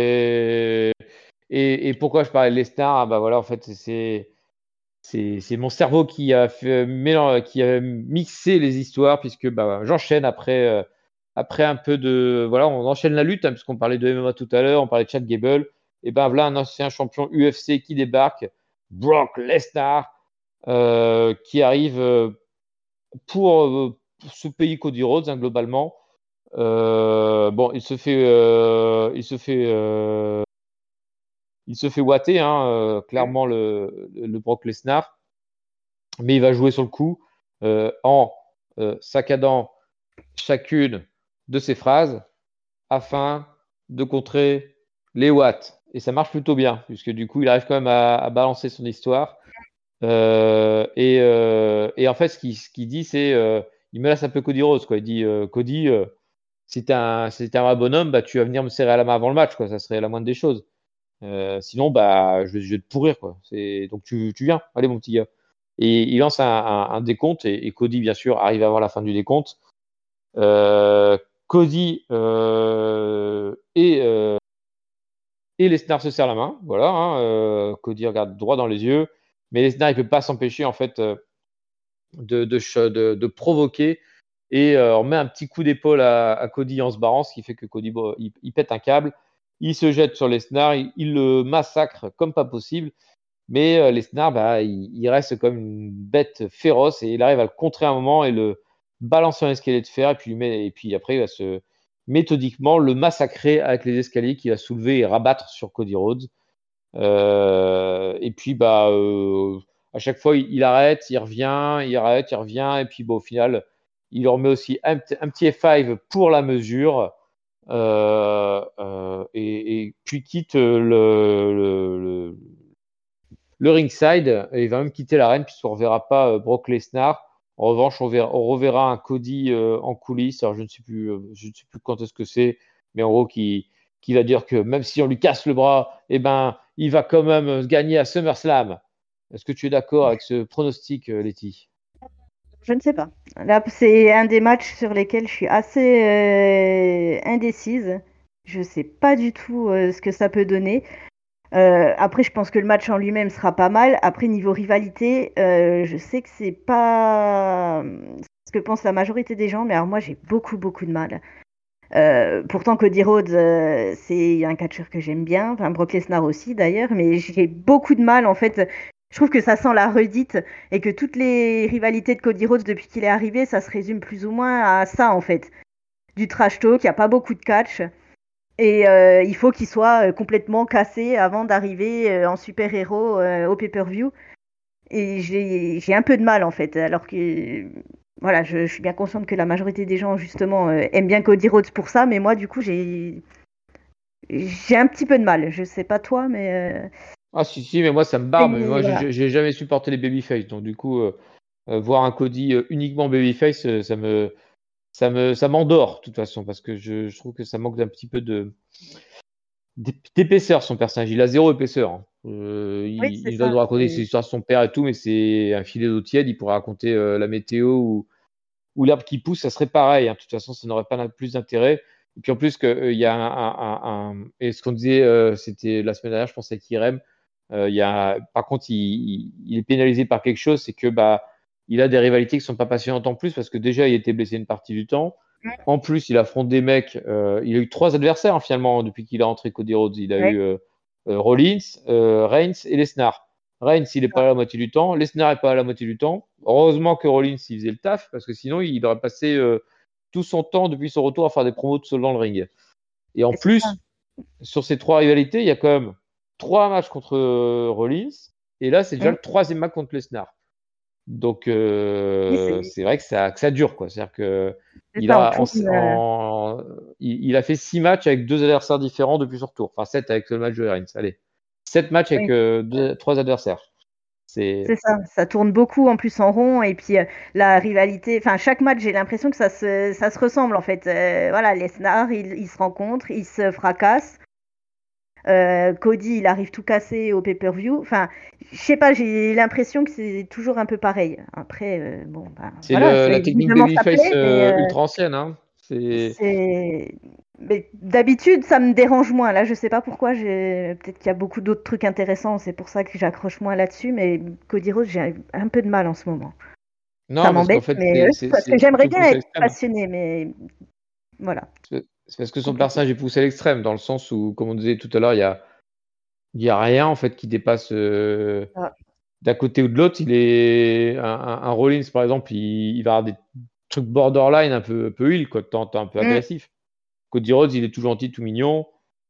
Et, et, et pourquoi je parlais de Lesnar? Ah bah voilà, en fait, c'est c'est c'est mon cerveau qui a fait mélan- qui a mixé les histoires, puisque bah, j'enchaîne après euh, après un peu de voilà, on enchaîne la lutte, hein, puisqu'on parlait de M M A tout à l'heure, on parlait de Chad Gable. Et ben voilà un ancien champion U F C qui débarque, Brock Lesnar, euh, qui arrive euh, pour, euh, pour ce pays Cody Rhodes, hein, globalement. Euh, bon, il se fait, euh, il se fait, euh, il se fait watter, hein, euh, clairement le, le Brock Lesnar, mais il va jouer sur le coup euh, en euh, saccadant chacune de ses phrases afin de contrer les watts. Et ça marche plutôt bien, puisque du coup, il arrive quand même à, à balancer son histoire. Euh, et, euh, et en fait, ce qu'il ce qu'il dit, c'est, euh, il menace un peu Cody Rhodes, quoi. Il dit, euh, Cody, euh, si t'es un, si t'es un vrai bonhomme, bah, tu vas venir me serrer à la main avant le match, quoi. Ça serait la moindre des choses. Euh, sinon, bah, je, vais- je vais te pourrir, quoi. C'est, donc tu, tu viens, allez, mon petit gars. Et il lance un, un- un décompte, et, et Cody, bien sûr, arrive à voir la fin du décompte. Euh, Cody euh, et, euh, et Lesnar se serrent la main, voilà, hein. Euh, Cody regarde droit dans les yeux, mais Lesnar, il peut pas s'empêcher, en fait, euh, de, de, de, de provoquer. Et euh, on met un petit coup d'épaule à, à Cody en se barrant, ce qui fait que Cody il, il pète un câble. Il se jette sur Lesnar, il, il le massacre comme pas possible. Mais euh, Lesnar, bah, il, il reste comme une bête féroce et il arrive à le contrer un moment et le balancer en escalier de fer. Et puis, il met- et puis après, il va se méthodiquement le massacrer avec les escaliers qu'il va soulever et rabattre sur Cody Rhodes. Euh, et puis, bah, euh, à chaque fois, il, il arrête, il revient, il arrête, il revient. Et puis, bah, au final, il leur met aussi un, p- un petit F cinq pour la mesure. Euh, euh, et, et puis quitte le, le, le, le ringside. Et il va même quitter l'arène puisqu'on ne reverra pas euh, Brock Lesnar. En revanche, on, verra, on reverra un Cody euh, en coulisses. Alors, je ne sais plus, euh, je ne sais plus quand est-ce que c'est, mais en gros, qui, qui va dire que même si on lui casse le bras, eh ben, il va quand même gagner à SummerSlam. Est-ce que tu es d'accord avec ce pronostic, euh, Letty? Je ne sais pas. Là, c'est un des matchs sur lesquels je suis assez euh, indécise. Je sais pas du tout euh, ce que ça peut donner. Euh, après, je pense que le match en lui-même sera pas mal. Après, niveau rivalité, euh, je sais que c'est pas ce que pense la majorité des gens, mais alors moi, j'ai beaucoup, beaucoup de mal. Euh, pourtant, Cody Rhodes, euh, c'est un catcheur que j'aime bien, enfin Brock Lesnar aussi d'ailleurs, mais j'ai beaucoup de mal en fait. Je trouve que ça sent la redite et que toutes les rivalités de Cody Rhodes depuis qu'il est arrivé, ça se résume plus ou moins à ça en fait. Du trash talk, il n'y a pas beaucoup de catch et euh, il faut qu'il soit euh, complètement cassé avant d'arriver euh, en super-héros euh, au pay-per-view. Et j'ai j'ai un peu de mal en fait, alors que voilà, je, je suis bien consciente que la majorité des gens justement euh, aiment bien Cody Rhodes pour ça, mais moi du coup j'ai j'ai un petit peu de mal. Je sais pas toi, mais euh, Ah, si, si, mais moi, ça me barbe. Mais et moi, voilà. j'ai j'ai jamais supporté les babyface. Donc, du coup, euh, euh, voir un Cody euh, uniquement babyface, euh, ça me, ça me, ça m'endort, de toute façon, parce que je, je trouve que ça manque d'un petit peu de, d'épaisseur, son personnage. Il a zéro épaisseur, hein. Euh, Oui, il, c'est il doit ça. nous raconter ses c'est- histoires de son père et tout, mais c'est un filet d'eau tiède. Il pourrait raconter euh, la météo ou, ou l'herbe qui pousse, ça serait pareil, hein. De toute façon, ça n'aurait pas plus d'intérêt. Et puis en plus, que, euh, il y a un, un- un- un- et ce qu'on disait, euh, c'était la semaine dernière, je pense, avec Irem. Euh, il y a, par contre, il, il- il est pénalisé par quelque chose, c'est que bah, il a des rivalités qui sont pas passionnantes en plus, parce que déjà, il était blessé une partie du temps. En plus, il affronte des mecs. Euh, il a eu trois adversaires, hein, finalement, depuis qu'il a rentré Cody Rhodes. Il a Ouais, eu euh, euh, Rollins, euh, Reigns et Lesnar. Reigns, il n'est pas là la moitié du temps. Lesnar n'est pas là la moitié du temps. Heureusement que Rollins, il faisait le taf, parce que sinon, il aurait passé euh, tout son temps depuis son retour à faire des promos tout seul dans le ring. Et en et c'est ça. plus, sur ces trois rivalités, il y a quand même trois matchs contre euh, Rollins. Et là, c'est déjà Mm. le troisième match contre Lesnar. Donc, Oui, euh, c'est c'est vrai que ça, que ça dure, quoi. C'est-à-dire que c'est il ça. On a, en- tourne. euh, en- il, il a fait six matchs avec deux adversaires différents depuis son retour. Enfin, sept avec le match de Reigns. Allez, sept matchs avec oui, euh, deux- trois adversaires. C'est c'est ça. Ça tourne beaucoup en plus en rond et puis euh, la rivalité. Enfin, chaque match, j'ai l'impression que ça se ça se ressemble en fait. Euh, voilà, Lesnar, ils ils se rencontrent, ils se fracassent. Euh, Cody, il arrive tout cassé au pay-per-view. Enfin, je sais pas, j'ai l'impression que c'est toujours un peu pareil. Après, euh, bon, ben, c'est voilà, le- c'est- la technique visiblement ça babyface plaît, mais euh, euh, ultra ancienne, hein. C'est c'est. Mais d'habitude, ça me dérange moins. Là, je sais pas pourquoi. J'ai peut-être qu'il y a beaucoup d'autres trucs intéressants. C'est pour ça que j'accroche moins là-dessus. Mais Cody Rhodes, j'ai un peu de mal en ce moment. Ça non, parce qu'en m'embête, fait, mais euh, c'est c'est- parce que c'est j'aimerais surtout bien poussé à être l'extrême. passionnée, mais voilà, C'est c'est parce que son compliqué. personnage est poussé à l'extrême, dans le sens où, comme on disait tout à l'heure, il y a, il y a rien en fait qui dépasse euh, Ah, d'un côté ou de l'autre. Il est un, un- un Rollins, par exemple, il, il va avoir des trucs borderline un peu, un peu heel, quoi, de temps en temps, un peu mm, agressif. Cody Rhodes, il est tout gentil, tout mignon.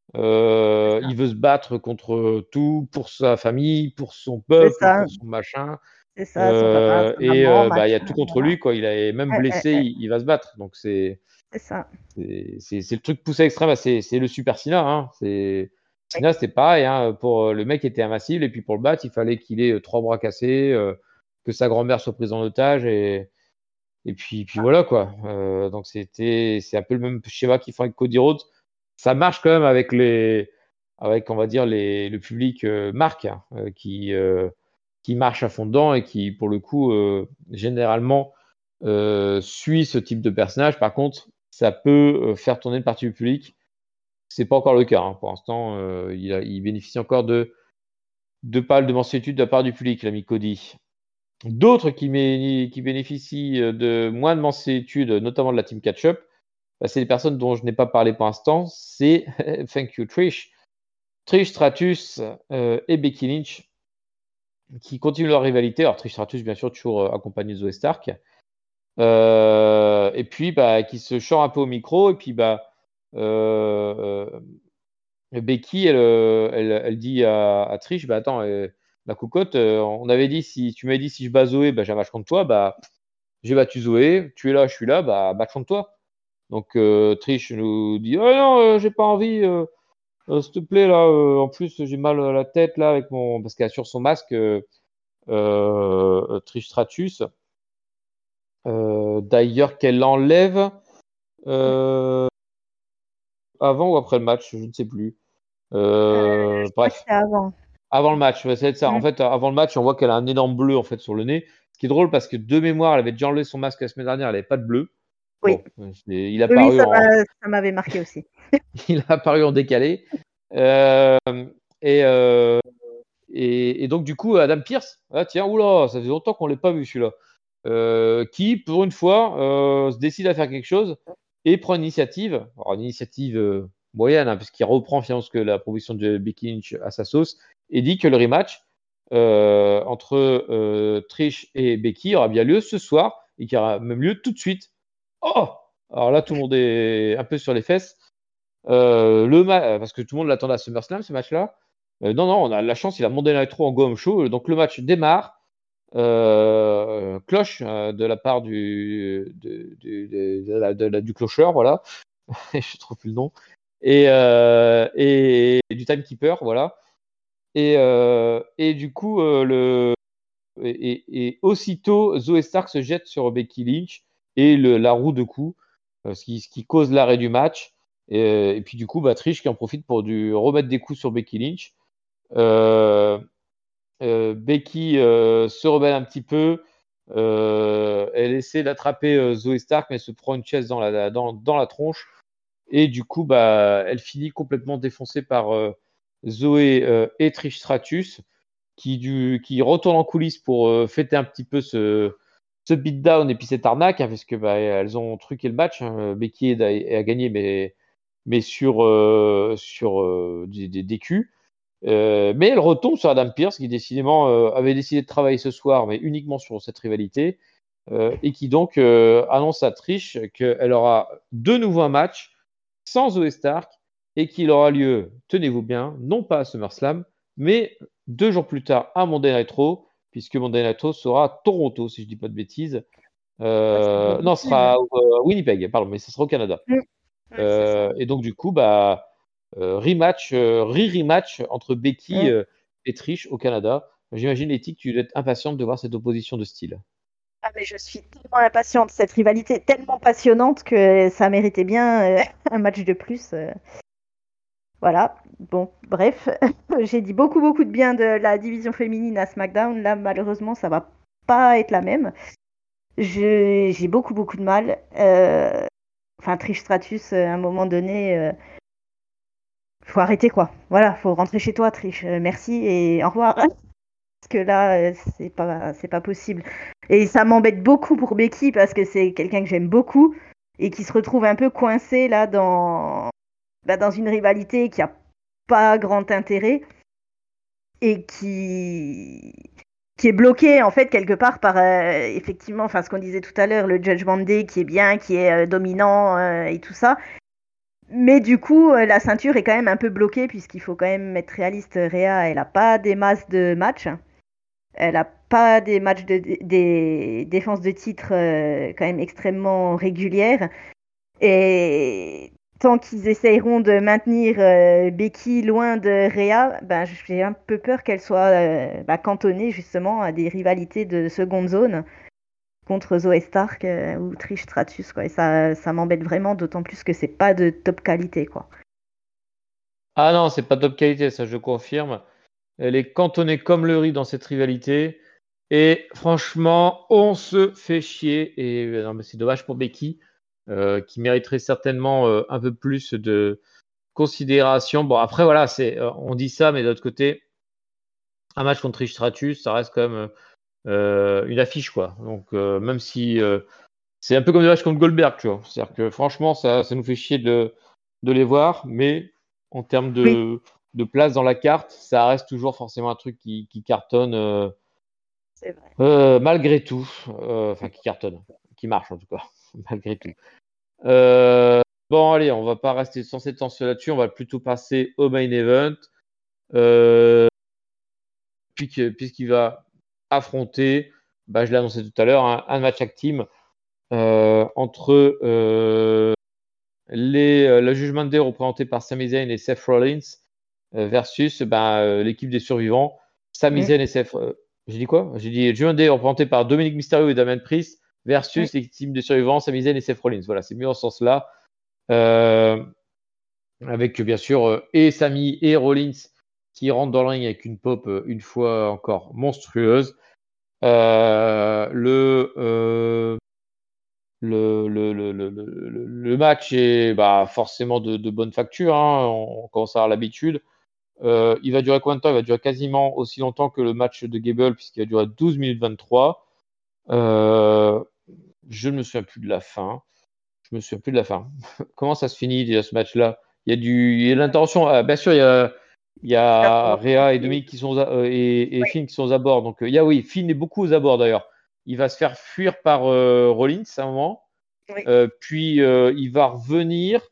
c'est Euh, ça, il veut se battre contre tout, pour sa famille, pour son c'est peuple, ça, pour son machin. c'est ça, son papa, Euh, sa et maman, euh, bah, il y a machin, tout contre voilà. lui, quoi. Il est même Ouais, ouais, blessé, ouais, il, il va se battre. Donc c'est c'est ça. c'est c'est- c'est le truc poussé à l'extrême. Bah, c'est c'est le Super Sina, hein. C'est Oui, Sina, c'était pareil, hein. Pour euh, le mec était invincible et puis pour le battre, il fallait qu'il ait euh, trois bras cassés, euh, que sa grand-mère soit prise en otage et et puis puis voilà quoi. Euh, donc c'était c'est un peu le même schéma qu'ils font avec Cody Rhodes. Ça marche quand même avec les avec on va dire les le public euh, marque, hein, euh, qui euh, qui marche à fond dedans et qui pour le coup euh, généralement euh, suit ce type de personnage. Par contre, ça peut euh, faire tourner une partie du public. C'est pas encore le cas, hein. Pour l'instant, euh, il, a- il bénéficie encore de de pas mal de mensuétude de la part du public, l'ami Cody. D'autres qui, mé- qui bénéficient euh, de moins de mensuétude, notamment de la team catch-up, bah, c'est les personnes dont je n'ai pas parlé pour l'instant. C'est thank you Trish, Trish Stratus euh, et Becky Lynch. qui continuent leur rivalité. Alors Trish Stratus, bien sûr, toujours euh, accompagné de Zoé Stark. Euh, et puis, bah, qui se chante un peu au micro. Et puis, bah, euh, euh, Becky, elle, euh, elle, elle dit à, à Trish, bah, attends, euh, la cocotte, euh, on avait dit, si tu m'avais dit si je bats Zoé, bah, j'ai un match contre toi. Bah, j'ai battu Zoé, tu es là, je suis là, bah, match contre toi. Donc, euh, Trish nous dit, oh non, euh, j'ai pas envie. Euh, euh, s'il te plaît, là, euh, en plus, j'ai mal à la tête, là, avec mon. Parce qu'elle a sur son masque euh, euh, Trish Stratus. Euh, d'ailleurs, qu'elle l'enlève euh, avant ou après le match, je ne sais plus. Euh, Euh, je crois que bref, c'est avant. avant le match, ouais, ça va être ça. En Mm. fait, avant le match, on voit qu'elle a un énorme bleu en fait sur le nez. Ce qui est drôle parce que de mémoire, elle avait déjà enlevé son masque la semaine dernière, elle n'avait pas de bleu. Oui. Bon, c'est- il a Oui, oui, paru ça en, m'a- ça m'avait marqué aussi. il a apparu en décalé. Euh, et, euh, et, et donc du coup, Adam Pierce, ah, tiens, oula, ça fait longtemps qu'on ne l'a pas vu celui-là. Euh, qui, pour une fois, euh, se décide à faire quelque chose et prend une initiative. Alors, une initiative euh, moyenne, hein, puisqu'il reprend finalement ce que la proposition de Becky Lynch à sa sauce et dit que le rematch euh, entre euh, Trish et Becky aura bien lieu ce soir et qui aura même lieu tout de suite. Oh! Alors là, tout le monde est un peu sur les fesses. Euh, le ma- parce que tout le monde l'attendait à SummerSlam, ce match-là. Euh, non, non, on a la chance, il a Monday Night Raw en go-home show. Donc le match démarre. Euh, cloche euh, de la part du, de, de, de, de la, de la, du clocheur, voilà. Je trouve plus le nom. Et, euh, et, et du timekeeper, voilà. Et, euh, et du coup, euh, le, et, et, aussitôt, Zoe Stark se jette sur Becky Lynch et le, la roue de coups, euh, ce, qui, ce qui cause l'arrêt du match. Et, et puis du coup, bah, Trish qui en profite pour du, remettre des coups sur Becky Lynch. Euh, euh, Becky euh, se rebelle un petit peu. Euh, elle essaie d'attraper euh, Zoe Stark, mais elle se prend une chaise dans la, dans, dans la tronche. Et du coup, bah, elle finit complètement défoncée par euh, Zoé euh, et Trish Stratus, qui, du, qui retourne en coulisses pour euh, fêter un petit peu ce, ce beatdown et puis cette arnaque, hein, parce que bah, elles ont truqué le match. Hein. Becky a, a gagné, mais, mais sur, euh, sur euh, des, des, des culs. Euh, mais elle retombe sur Adam Pierce, qui décidément euh, avait décidé de travailler ce soir, mais uniquement sur cette rivalité, euh, et qui donc euh, annonce à Trish qu'elle aura de nouveau un match sans Zoe Stark, et qu'il aura lieu, tenez-vous bien, non pas à SummerSlam, mais deux jours plus tard à Monday Night Raw, puisque Monday Night Raw sera à Toronto, si je ne dis pas de bêtises. Ah, c'est Euh, non, ce ridicule. sera à Winnipeg, pardon, mais ce sera au Canada. Mm. Ouais, c'est ça. Euh, et donc, du coup, bah, euh, rematch, euh, re-rematch entre Becky Mm. euh, et Trish au Canada. J'imagine, Letty, que tu dois être impatiente de voir cette opposition de style. Ah, mais je suis tellement impatiente. Cette rivalité est tellement passionnante que ça méritait bien euh, un match de plus. euh. Voilà. Bon, bref. J'ai dit beaucoup, beaucoup de bien de la division féminine à SmackDown. Là, malheureusement, ça va pas être la même. Je- J'ai beaucoup, beaucoup de mal. Euh, Enfin, Trish Stratus, euh, à un moment donné, euh, faut arrêter, quoi. Voilà, faut rentrer chez toi, Trish. Euh, merci et au revoir. Parce que là, euh, c'est pas, c'est pas possible. Et ça m'embête beaucoup pour Becky parce que c'est quelqu'un que j'aime beaucoup et qui se retrouve un peu coincé là dans, bah, dans une rivalité qui a pas grand intérêt et qui, qui est bloqué en fait quelque part par euh, effectivement, enfin ce qu'on disait tout à l'heure, le Judgment Day qui est bien, qui est euh, dominant euh, et tout ça. Mais du coup, euh, la ceinture est quand même un peu bloquée puisqu'il faut quand même être réaliste. Rhea, elle a pas des masses de matchs. Elle a pas des matchs de des défenses de titre euh, quand même extrêmement régulières. Et tant qu'ils essayeront de maintenir euh, Becky loin de Rhea, ben, j'ai un peu peur qu'elle soit euh, bah, cantonnée justement à des rivalités de seconde zone contre Zoe Stark euh, ou Trish Stratus. Quoi. Et ça, ça m'embête vraiment, d'autant plus que c'est pas de top qualité. Quoi. Ah non, c'est pas top qualité, ça je confirme. Elle est cantonnée comme le riz dans cette rivalité. Et franchement, on se fait chier. Et euh, non, mais c'est dommage pour Becky, euh, qui mériterait certainement euh, un peu plus de considération. Bon, après, voilà, c'est, euh, on dit ça, mais de l'autre côté, un match contre Trish Stratus, ça reste quand même euh, une affiche, quoi. Donc, euh, même si euh, c'est un peu comme des matchs contre Goldberg, tu vois. C'est-à-dire que franchement, ça, ça nous fait chier de, de les voir, mais en termes Oui, de, de place dans la carte, ça reste toujours forcément un truc qui, qui cartonne. euh, C'est vrai. Euh, malgré tout, euh, enfin qui cartonne, qui marche en tout cas, malgré tout. Euh, bon, allez, on va pas rester sans s'étendre là-dessus, on va plutôt passer au main event. Euh, puis- puisqu'il va affronter, bah, je l'ai annoncé tout à l'heure, hein, un match tag team euh, entre euh, les, euh, le Judgment Day représenté par Sami Zayn et Seth Rollins euh, versus bah, euh, l'équipe des survivants, Sami Mm, Zayn et Seth. Euh, j'ai dit quoi? J'ai dit Judgment Day représenté par Dominic Mysterio et Damian Priest mm. versus l'équipe des survivants, Sami Zayn et Seth Rollins. Voilà, c'est mieux en ce sens-là. Euh, avec bien sûr euh, et Sami et Rollins qui rentrent dans le ring avec une pop euh, une fois encore monstrueuse. Euh, le, euh, le, le, le, le, le, le match est bah, forcément de, de bonne facture, hein, on, on commence à avoir l'habitude. Euh, il va durer combien de temps? Il va durer quasiment aussi longtemps que le match de Gable, puisqu'il va durer douze minutes vingt-trois. Euh, je ne me souviens plus de la fin. Je me souviens plus de la fin. Comment ça se finit déjà ce match-là? Il y a du, il y a de l'intervention. Ah, bien sûr, il y a, il y a Rhea et Dominique qui sont aux a- euh, et, et Oui, Finn qui sont aux abords. Donc euh, il y a oui, Finn est beaucoup aux abords d'ailleurs. Il va se faire fuir par euh, Rollins à un moment. oui. Euh, puis euh, il va revenir.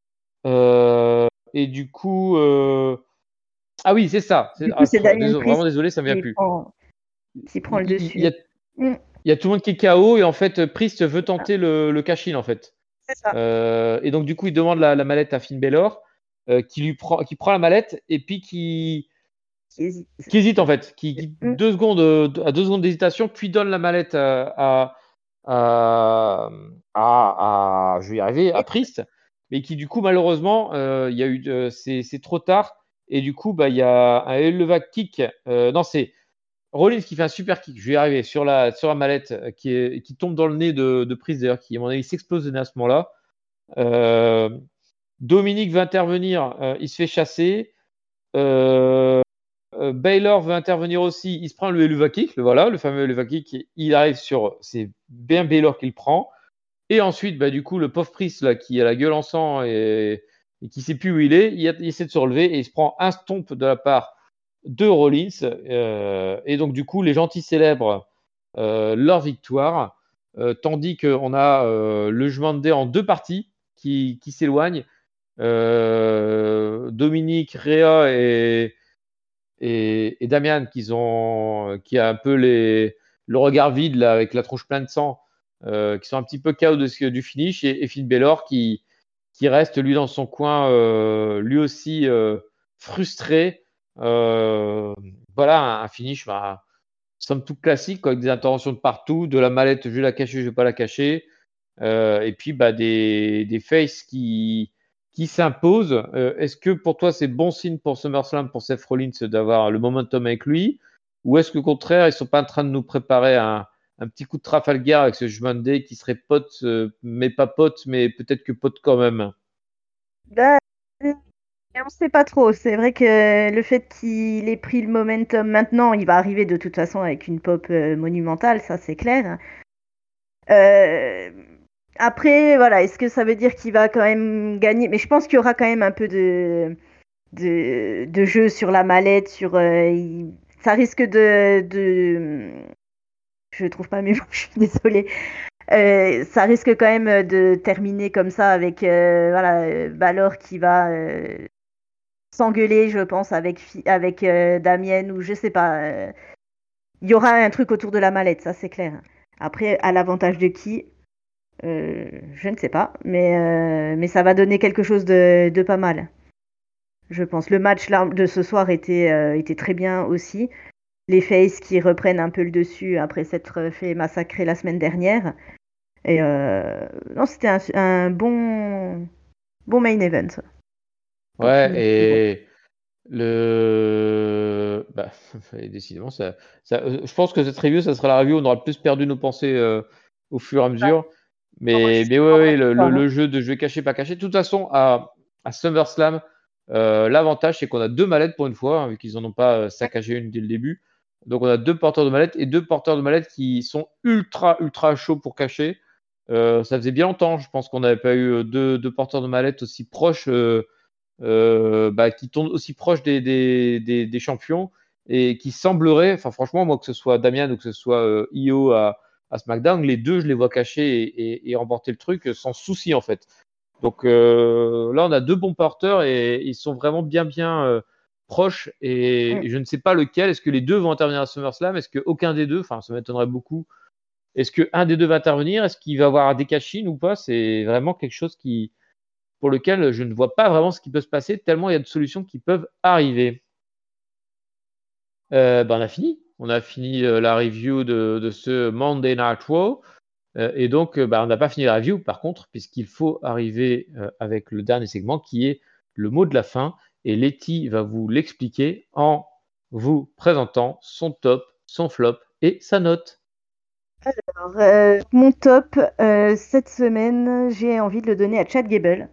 Euh, et du coup, euh, ah oui, c'est ça. C'est- Du coup, ah, c'est Damien désolé, vraiment Priest désolé, ça me vient qui plus. prend, qui Il, prend le il- il y dessus. a, Mm, il y a tout le monde qui est K O et en fait, Priest veut tenter le, le cash-in en fait. c'est ça. Euh, et donc, du coup, il demande la, la mallette à Finn Balor, euh, qui, lui prend, qui prend la mallette et puis qui, Qui hésite. qui hésite en fait, qui, qui Mm. deux secondes, euh, à deux secondes d'hésitation, puis donne la mallette à, à, à, à- à- je vais y arriver, à Priest, mais qui du coup, malheureusement, euh, il y a eu, euh, c'est, c'est trop tard. Et du coup, bah, il y a un eleva kick. Euh, non, c'est Rollins qui fait un super kick. Je vais y arriver sur la, sur la mallette euh, qui, est, qui tombe dans le nez de, de Priest d'ailleurs, qui à mon avis s'explose le nez à ce moment-là. Euh, Dominique va intervenir, euh, il se fait chasser. Euh, euh, Baylor veut intervenir aussi, il se prend le Helluva Kick, le voilà, le fameux Helluva Kick, il arrive sur, c'est bien Baylor qui le prend. Et ensuite, bah, du coup, le pauvre Priest là, qui a la gueule en sang et, et qui sait plus où il est, il, a- il essaie de se relever et il se prend un stomp de la part de Rollins. Euh, et donc, du coup, les gentils célèbrent euh, leur victoire, euh, tandis qu'on a euh, le Judgment Day en deux parties qui, qui s'éloignent. Euh, Dominique, Réa et, et, et Damian qui, ont, qui a un peu les, le regard vide là, avec la tronche pleine de sang, euh, qui sont un petit peu K O de, du finish, et, et Finn Balor qui, qui reste lui dans son coin, euh, lui aussi euh, frustré. Euh, voilà, un, un finish, bah, somme toute classique, quoi, avec des interventions de partout, de la mallette, je vais la cacher, je vais pas la cacher. Euh, et puis bah, des, des faces qui, qui s'imposent. Euh, est-ce que pour toi c'est bon signe pour SummerSlam, pour Seth Rollins d'avoir le momentum avec lui, ou est-ce qu'au contraire ils sont pas en train de nous préparer un, un petit coup de Trafalgar avec ce Judgment Day qui serait pote, euh, mais pas pote, mais peut-être que pote quand même? Bah, euh, on ne sait pas trop. C'est vrai que le fait qu'il ait pris le momentum maintenant, il va arriver de toute façon avec une pop euh, monumentale, ça c'est clair. Euh, Après, voilà, est-ce que ça veut dire qu'il va quand même gagner? Mais je pense qu'il y aura quand même un peu de, de, de jeu sur la mallette, sur, euh, il- ça risque de, de... Je trouve pas mes mots, je suis désolée. Euh, ça risque quand même de terminer comme ça avec euh, voilà, euh, Balor qui va euh, s'engueuler, je pense, avec, Fi- avec euh, Damien ou je sais pas. euh. Il y aura un truc autour de la mallette, ça c'est clair. Après, à l'avantage de qui? Euh, je ne sais pas, mais, euh, mais ça va donner quelque chose de, de pas mal, je pense. Le match là, de ce soir était, euh, était très bien aussi. Les Faces qui reprennent un peu le dessus après s'être fait massacrer la semaine dernière. Et euh, non, c'était un, un bon, bon main event. Ouais, Donc, c'est bon. et le. Bah, décidément, ça, ça, euh, je pense que cette review, ça sera la review où on aura le plus perdu nos pensées euh, au fur et à mesure. Mais, mais ouais, Enregistrement ouais, mardi le, le- soir, hein. le jeu de jeu caché, pas caché. De toute façon, à, à SummerSlam, euh, l'avantage, c'est qu'on a deux mallettes pour une fois, hein, vu qu'ils n'en ont pas euh, saccagé une dès le début. Donc, on a deux porteurs de mallettes et deux porteurs de mallettes qui sont ultra, ultra chauds pour cacher. Euh, ça faisait bien longtemps, je pense qu'on n'avait pas eu euh, deux, deux porteurs de mallettes aussi proches. Euh, euh, bah, qui tournent aussi proche des, des, des, des champions et qui semblerait, enfin franchement, moi que ce soit Damian ou que ce soit euh, Io à, à SmackDown, les deux, je les vois cachés et, et, et remporter le truc sans souci en fait. Donc euh, là, on a deux bons porteurs et ils sont vraiment bien bien euh, proches et, Mm. et je ne sais pas lequel. Est-ce que les deux vont intervenir à SummerSlam? Est-ce qu'aucun des deux, enfin ça m'étonnerait beaucoup, est-ce qu'un des deux va intervenir? Est-ce qu'il va avoir des cash-in ou pas? C'est vraiment quelque chose qui, pour lequel je ne vois pas vraiment ce qui peut se passer, tellement il y a de solutions qui peuvent arriver. Euh, ben on a fini. On a fini euh, la review de, de ce Monday Night Raw. Euh, et donc, euh, ben, on n'a pas fini la review, par contre, puisqu'il faut arriver euh, avec le dernier segment qui est le mot de la fin. Et Letty va vous l'expliquer en vous présentant son top, son flop et sa note. Alors, euh, mon top, euh, cette semaine, j'ai envie de le donner à Chad Gable.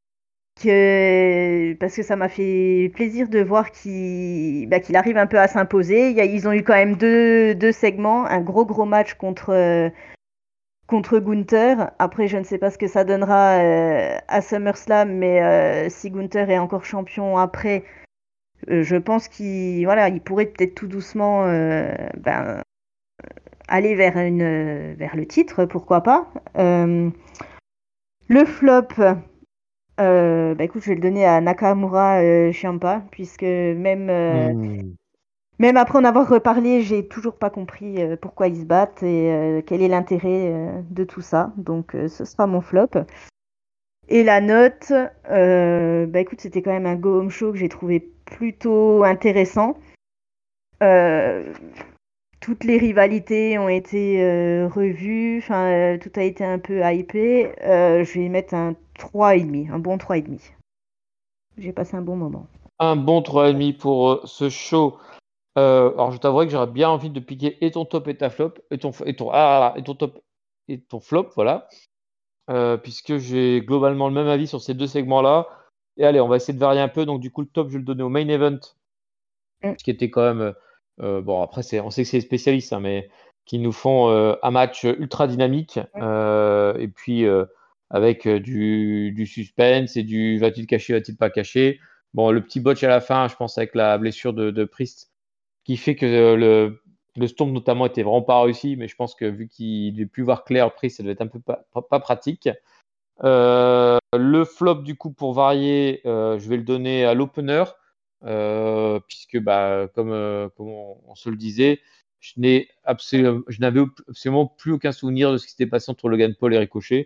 Que, parce que ça m'a fait plaisir de voir qu'il bah, qu'il arrive un peu à s'imposer. Il y a- ils ont eu quand même deux, deux segments, un gros gros match contre, euh, contre Gunther. Après, je ne sais pas ce que ça donnera euh, à SummerSlam, mais euh, si Gunther est encore champion après, euh, je pense qu'il voilà, il pourrait peut-être tout doucement euh, ben, aller vers, une, vers le titre, pourquoi pas. Euh, le flop, euh, bah écoute, je vais le donner à Nakamura euh, Ciampa, puisque même, euh, Mmh. même après en avoir reparlé, j'ai toujours pas compris euh, pourquoi ils se battent et euh, quel est l'intérêt euh, de tout ça. Donc euh, ce sera mon flop. Et la note, euh, bah écoute, c'était quand même un go home show que j'ai trouvé plutôt intéressant. Euh, toutes les rivalités ont été euh, revues, enfin, euh, tout a été un peu hypé. Euh, je vais y mettre un trois virgule cinq, un bon trois virgule cinq. J'ai passé un bon moment. Un bon trois virgule cinq pour euh, ce show. Euh, alors, je t'avouerai que j'aurais bien envie de piquer et ton top et ta flop, et ton, et ton, ah, et ton top et ton flop, voilà. Euh, puisque j'ai globalement le même avis sur ces deux segments-là. Et allez, on va essayer de varier un peu. Donc, du coup, le top, je vais le donner au main event, Mm. ce qui était quand même. Euh, bon, après, c'est, on sait que c'est les spécialistes, hein, mais qui nous font euh, un match ultra dynamique. Euh, et puis, euh, avec euh, du, du suspense et du va-t-il cacher, va-t-il pas cacher. Bon, le petit botch à la fin, je pense, avec la blessure de, de Priest, qui fait que euh, le, le Storm, notamment, était vraiment pas réussi. Mais je pense que vu qu'il ne devait plus voir clair, Priest, ça devait être un peu pas, pas, pas pratique. Euh, le flop, du coup, pour varier, euh, je vais le donner à l'opener, euh, puisque, bah, comme, euh, comme on, on se le disait, je, n'ai absolument, je n'avais absolument plus aucun souvenir de ce qui s'était passé entre Logan Paul et Ricochet.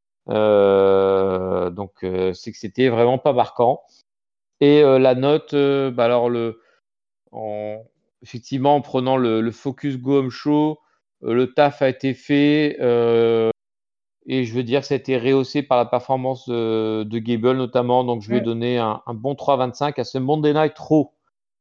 Euh, donc, euh, c'est que c'était vraiment pas marquant. Et euh, la note, euh, bah, alors, le, en, effectivement, en prenant le, le focus Go Home Show, euh, le taf a été fait. Euh, et je veux dire que ça a été rehaussé par la performance de, de Gable notamment. Donc, je vais Mm. donner un, un bon trois virgule vingt-cinq à ce Monday Night Raw.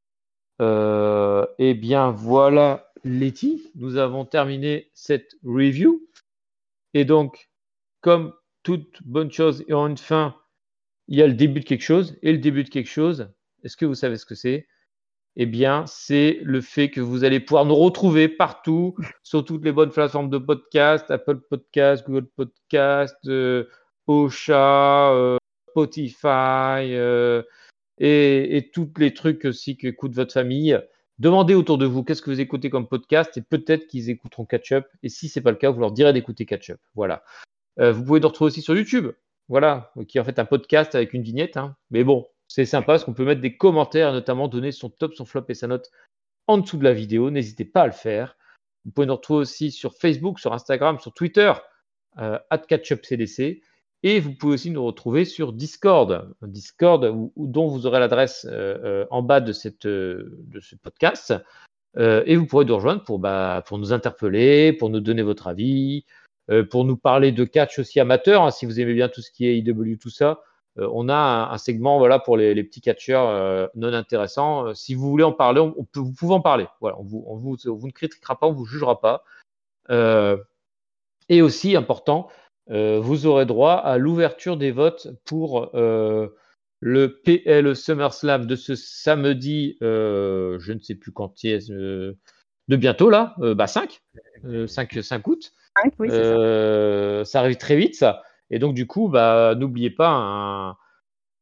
Euh, eh bien, voilà, Letty. Nous avons terminé cette review. Et donc, comme toute bonne chose et en une fin, il y a le début de quelque chose. Et le début de quelque chose, est-ce que vous savez ce que c'est? Eh bien, c'est le fait que vous allez pouvoir nous retrouver partout, sur toutes les bonnes plateformes de podcast, Apple Podcast, Google Podcast, euh, Ocha, euh, Spotify, euh, et, et tous les trucs aussi qu'écoute votre famille. Demandez autour de vous qu'est-ce que vous écoutez comme podcast et peut-être qu'ils écouteront Catch Up. Et si c'est pas le cas, vous leur direz d'écouter Catch Up. Voilà. Euh, vous pouvez nous retrouver aussi sur YouTube. Voilà, qui est en fait un podcast avec une vignette, hein. Mais bon, c'est sympa parce qu'on peut mettre des commentaires, notamment donner son top, son flop et sa note en dessous de la vidéo. N'hésitez pas à le faire. Vous pouvez nous retrouver aussi sur Facebook, sur Instagram, sur Twitter, euh, at catchupcdc. Et vous pouvez aussi nous retrouver sur Discord, Discord où, où- dont vous aurez l'adresse euh, euh, en bas de, cette, euh, de ce podcast. Euh, et vous pourrez nous rejoindre pour, bah, pour nous interpeller, pour nous donner votre avis, euh, pour nous parler de catch aussi amateur, hein, si vous aimez bien tout ce qui est I W, tout ça. Euh, on a un, un segment voilà, pour les, les petits catcheurs euh, non intéressants. Euh, si vous voulez en parler, on, on peut, vous pouvez en parler. Voilà, on vous, on vous, on vous ne critiquera pas, on ne vous jugera pas. Euh, et aussi, important, euh, vous aurez droit à l'ouverture des votes pour euh, le P L E SummerSlam de ce samedi, euh, je ne sais plus quand il est, euh, de bientôt là, euh, bah cinq, euh, cinq, cinq août. Cinq, oui, c'est ça. Euh, ça arrive très vite ça. Et donc du coup, bah, n'oubliez pas, un,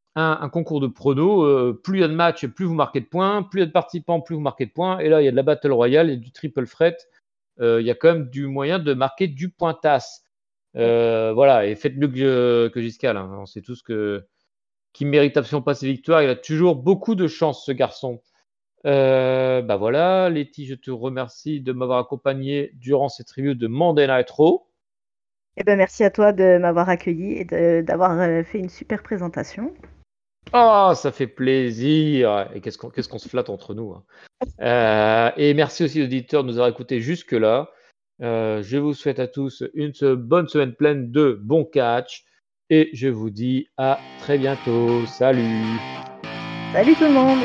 un, un concours de pronos. Euh, plus il y a de matchs, plus vous marquez de points. Plus il y a de participants, plus vous marquez de points. Et là, il y a de la Battle Royale et du triple threat. Euh, il y a quand même du moyen de marquer du pointasse. Euh, voilà, et faites mieux que, que Giscal. Hein. On sait tous que qui mérite absolument pas ses victoires. Il a toujours beaucoup de chance, ce garçon. Euh, bah voilà, Letty, je te remercie de m'avoir accompagné durant cette review de Monday Night Raw. Eh ben, merci à toi de m'avoir accueilli et de- d'avoir euh, fait une super présentation. Oh, ça fait plaisir. Et qu'est-ce qu'on qu'est-ce qu'on se flatte entre nous. Hein. Euh, et merci aussi aux auditeurs de nous avoir écoutés jusque-là. Euh, je vous souhaite à tous une bonne semaine pleine de bons catch. Et je vous dis à très bientôt. Salut. Salut tout le monde!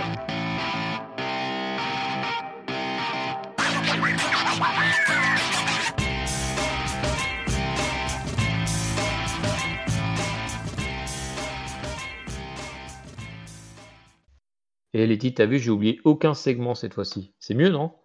Et Letty, t'as vu, j'ai oublié aucun segment cette fois-ci. C'est mieux, non?